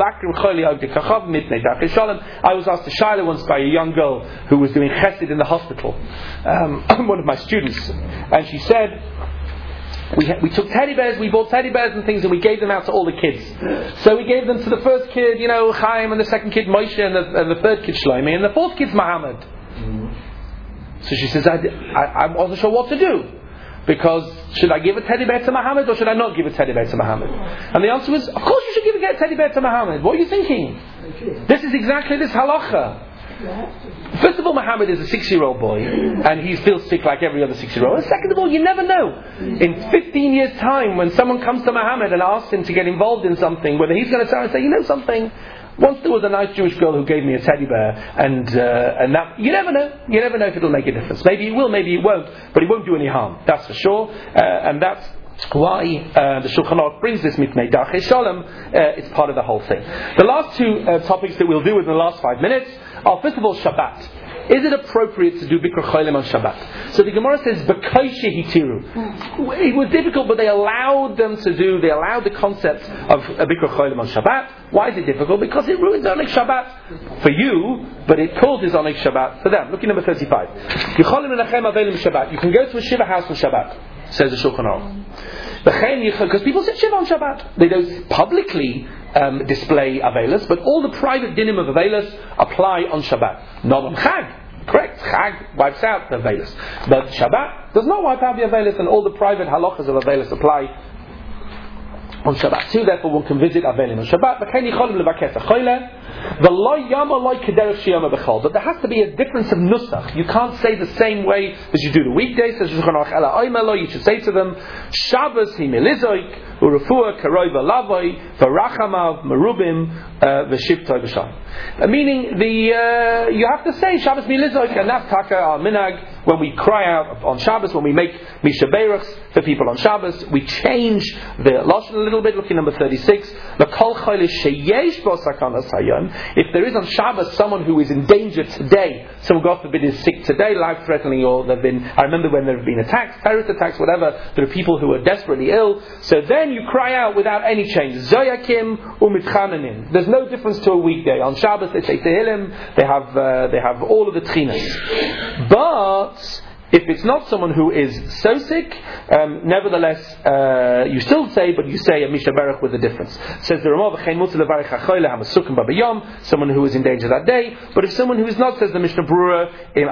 was asked a shaila once by a young girl who was doing chesed in the hospital, one of my students, and she said, we took teddy bears, we bought teddy bears and things, and we gave them out to all the kids. So we gave them to the first kid, Chaim, and the second kid Moshe, and the third kid Shlomi, and the fourth kid's Muhammad. So she says, I wasn't sure what to do, because should I give a teddy bear to Muhammad or should I not give a teddy bear to Muhammad? And the answer was, of course you should give a teddy bear to Muhammad. What are you thinking? This is exactly this halacha. First of all, Muhammad is a 6-year-old boy and he feels sick like every other 6-year-old. And second of all, you never know. In 15 years' time, when someone comes to Muhammad and asks him to get involved in something, whether he's going to turn and say, something, once there was a nice Jewish girl who gave me a teddy bear, and that, you never know. You never know if it'll make a difference. Maybe it will, maybe it won't, but it won't do any harm. That's for sure. And that's why the Shulchan Aruch brings this Mipnei Darchei Shalom. It's part of the whole thing. The last two topics that we'll do in the last 5 minutes are, first of all, Shabbat. Is it appropriate to do Bikur Cholim on Shabbat? So the Gemara says, B'koishe hitiru. It was difficult, but they allowed the concept of Bikur Cholim on Shabbat. Why is it difficult? Because it ruins Oneg Shabbat for you, but it causes Oneg Shabbat for them. Look at number 35. You can go to a Shiva house on Shabbat, says the Shulchan Aruch. Because people sit Shiva on Shabbat. They don't publicly display Avelis, but all the private dinim of Avelis apply on Shabbat. Not on Chag. Correct. Chag wipes out the Avelis. But Shabbat does not wipe out the Avelis, and all the private halachas of Avelis apply on Shabbat too. Therefore one can visit Avelim on Shabbat. But there has to be a difference of nusach. You can't say the same way as you do the weekdays. You should say to them, Shabbos himelizoik, urufua karoiva lavoi, varachamav merubim, v'shivtoi v'sham. Meaning you have to say Shabbos milizoik, and that's taka al minag. When we cry out on Shabbos, when we make Misha Beirachs for people on Shabbos, we change the lashon a little bit. Look at number 36. If there is on Shabbos someone who is in danger today, someone God forbid is sick today, life-threatening, or I remember when there have been attacks, terrorist attacks, whatever, there are people who are desperately ill, so then you cry out without any change. Zoyakim u'mitchananim. There's no difference to a weekday. On Shabbos they say Tehillim, they have all of the tchinas. But If it's not someone who is so sick, nevertheless, you still say, but you say a Misha Berach with a difference. Says the Ramah, someone who is in danger that day. But if someone who is not, says the Mishnah Berurah,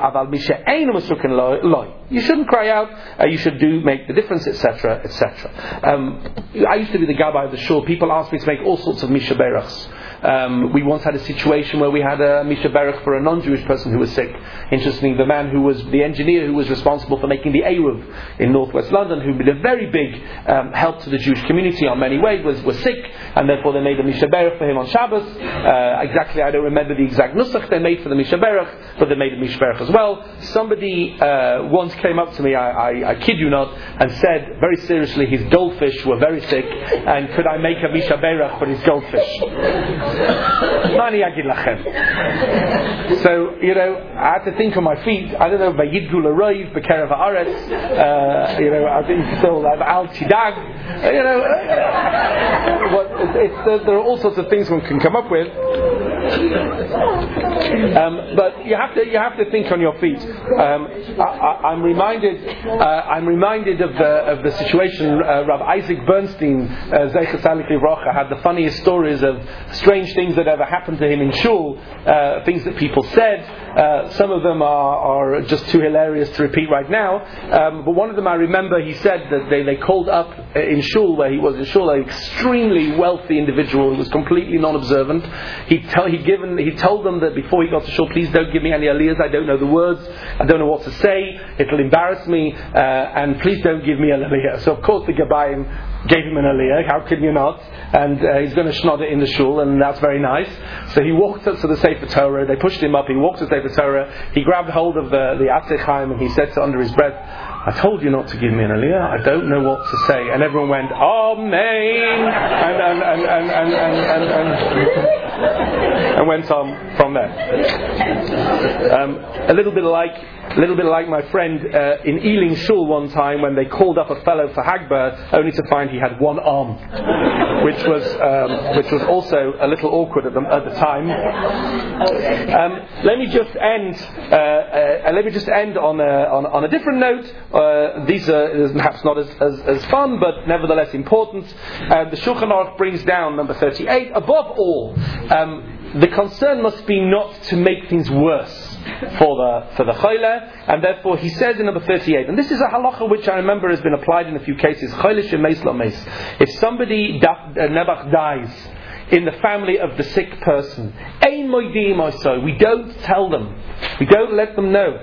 you shouldn't cry out. You should make the difference, etc., etc. I used to be the gabbai of the shul. People asked me to make all sorts of Misha Berachs. We once had a situation where we had a Misha Berach for a non-Jewish person who was sick. Interestingly, the man who was the engineer who was responsible for making the Eruv in northwest London, who been a very big help to the Jewish community on many ways, was sick, and therefore they made a Misha Berach for him on Shabbos. Exactly, I don't remember the exact nusach they made for the Misha Berach, but they made a Misha Berach as well. Somebody once came up to me, I kid you not, and said very seriously his goldfish were very sick, and could I make a Misha Berach for his goldfish? So, I had to think on my feet. I don't know, by Yidgul Aroiv, Bekerev Haaretz, I think still Al Tidag. There are all sorts of things one can come up with. But you have to think on your feet. I'm reminded of the situation. Rav Isaac Bernstein, Zecher Tzaddik Livracha, had the funniest stories of strange things that ever happened to him in shul, things that people said. Some of them are just too hilarious to repeat right now. But one of them I remember, he said that they called up in shul, where he was in shul, an extremely wealthy individual who was completely non-observant. He told them that before he got to shul, please don't give me any aliyahs, I don't know the words, I don't know what to say, it'll embarrass me, and please don't give me an aliyah. So of course the Gabayim gave him an aliyah, how can you not? And he's going to shnod it in the shul, and that's very nice. So he walked up to the Sefer Torah, they pushed him up, he walked to the Sefer Torah, he grabbed hold of the Atzei Chaim, and he said under his breath, I told you not to give me an aliyah, I don't know what to say. And everyone went, Amen! And went on from there. A little bit like my friend in Ealing Shul one time, when they called up a fellow for Hagbah, only to find he had one arm, which was also a little awkward at the time. Let me just end on a different note. These are perhaps not as fun, but nevertheless important. The Shulchan Aruch brings down number 38. Above all, the concern must be not to make things worse for the choyle, and therefore he says in number 38, and this is a halacha which I remember has been applied in a few cases. If somebody nebach dies in the family of the sick person, we don't tell them, we don't let them know.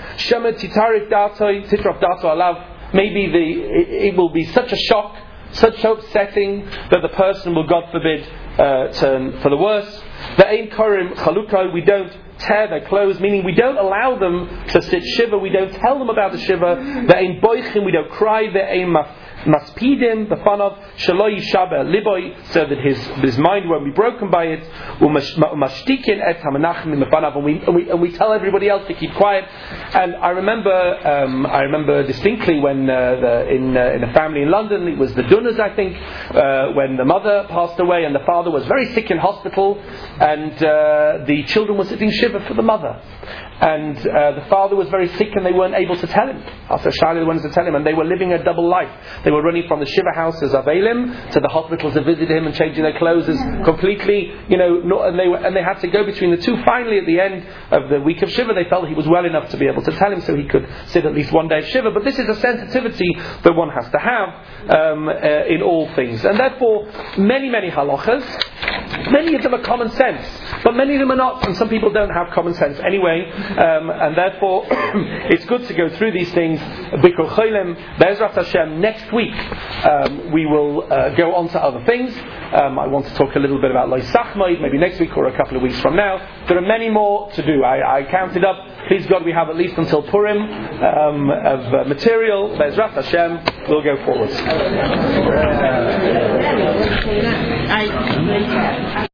Maybe it will be such a shock, such upsetting, that the person will, God forbid, turn for the worse. We don't tear their clothes, meaning we don't allow them to sit shiva, we don't tell them about the shiva. We don't cry. Maspidim, the fun of Shaloi Shaber Liboy, so that his mind won't be broken by it. Umashtikin et Hamanachim in the fun of, and we tell everybody else to keep quiet. And I remember distinctly when in a family in London, it was the Dunners, I think, when the mother passed away and the father was very sick in hospital, and the children were sitting shiva for the mother. And the father was very sick, and they weren't able to tell him. After Shali, they wanted to tell him, and they were living a double life. They were running from the shiva house as Avelim to the hospital to visit him and changing their clothes as completely, and they had to go between the two. Finally, at the end of the week of shiva, they felt he was well enough to be able to tell him, so he could sit at least one day of shiva. But this is a sensitivity that one has to have in all things, and therefore many halachas. Many of them are common sense, but many of them are not, and some people don't have common sense anyway, and therefore it's good to go through these things. Bikkur Cholim, Be'ezrat Hashem, next week we will go on to other things. I want to talk a little bit about Lo Sachmoid, maybe next week or a couple of weeks from now. There are many more to do. I counted up. Please God, we have at least until Purim of material. Be'ezrat Hashem, we'll go forward.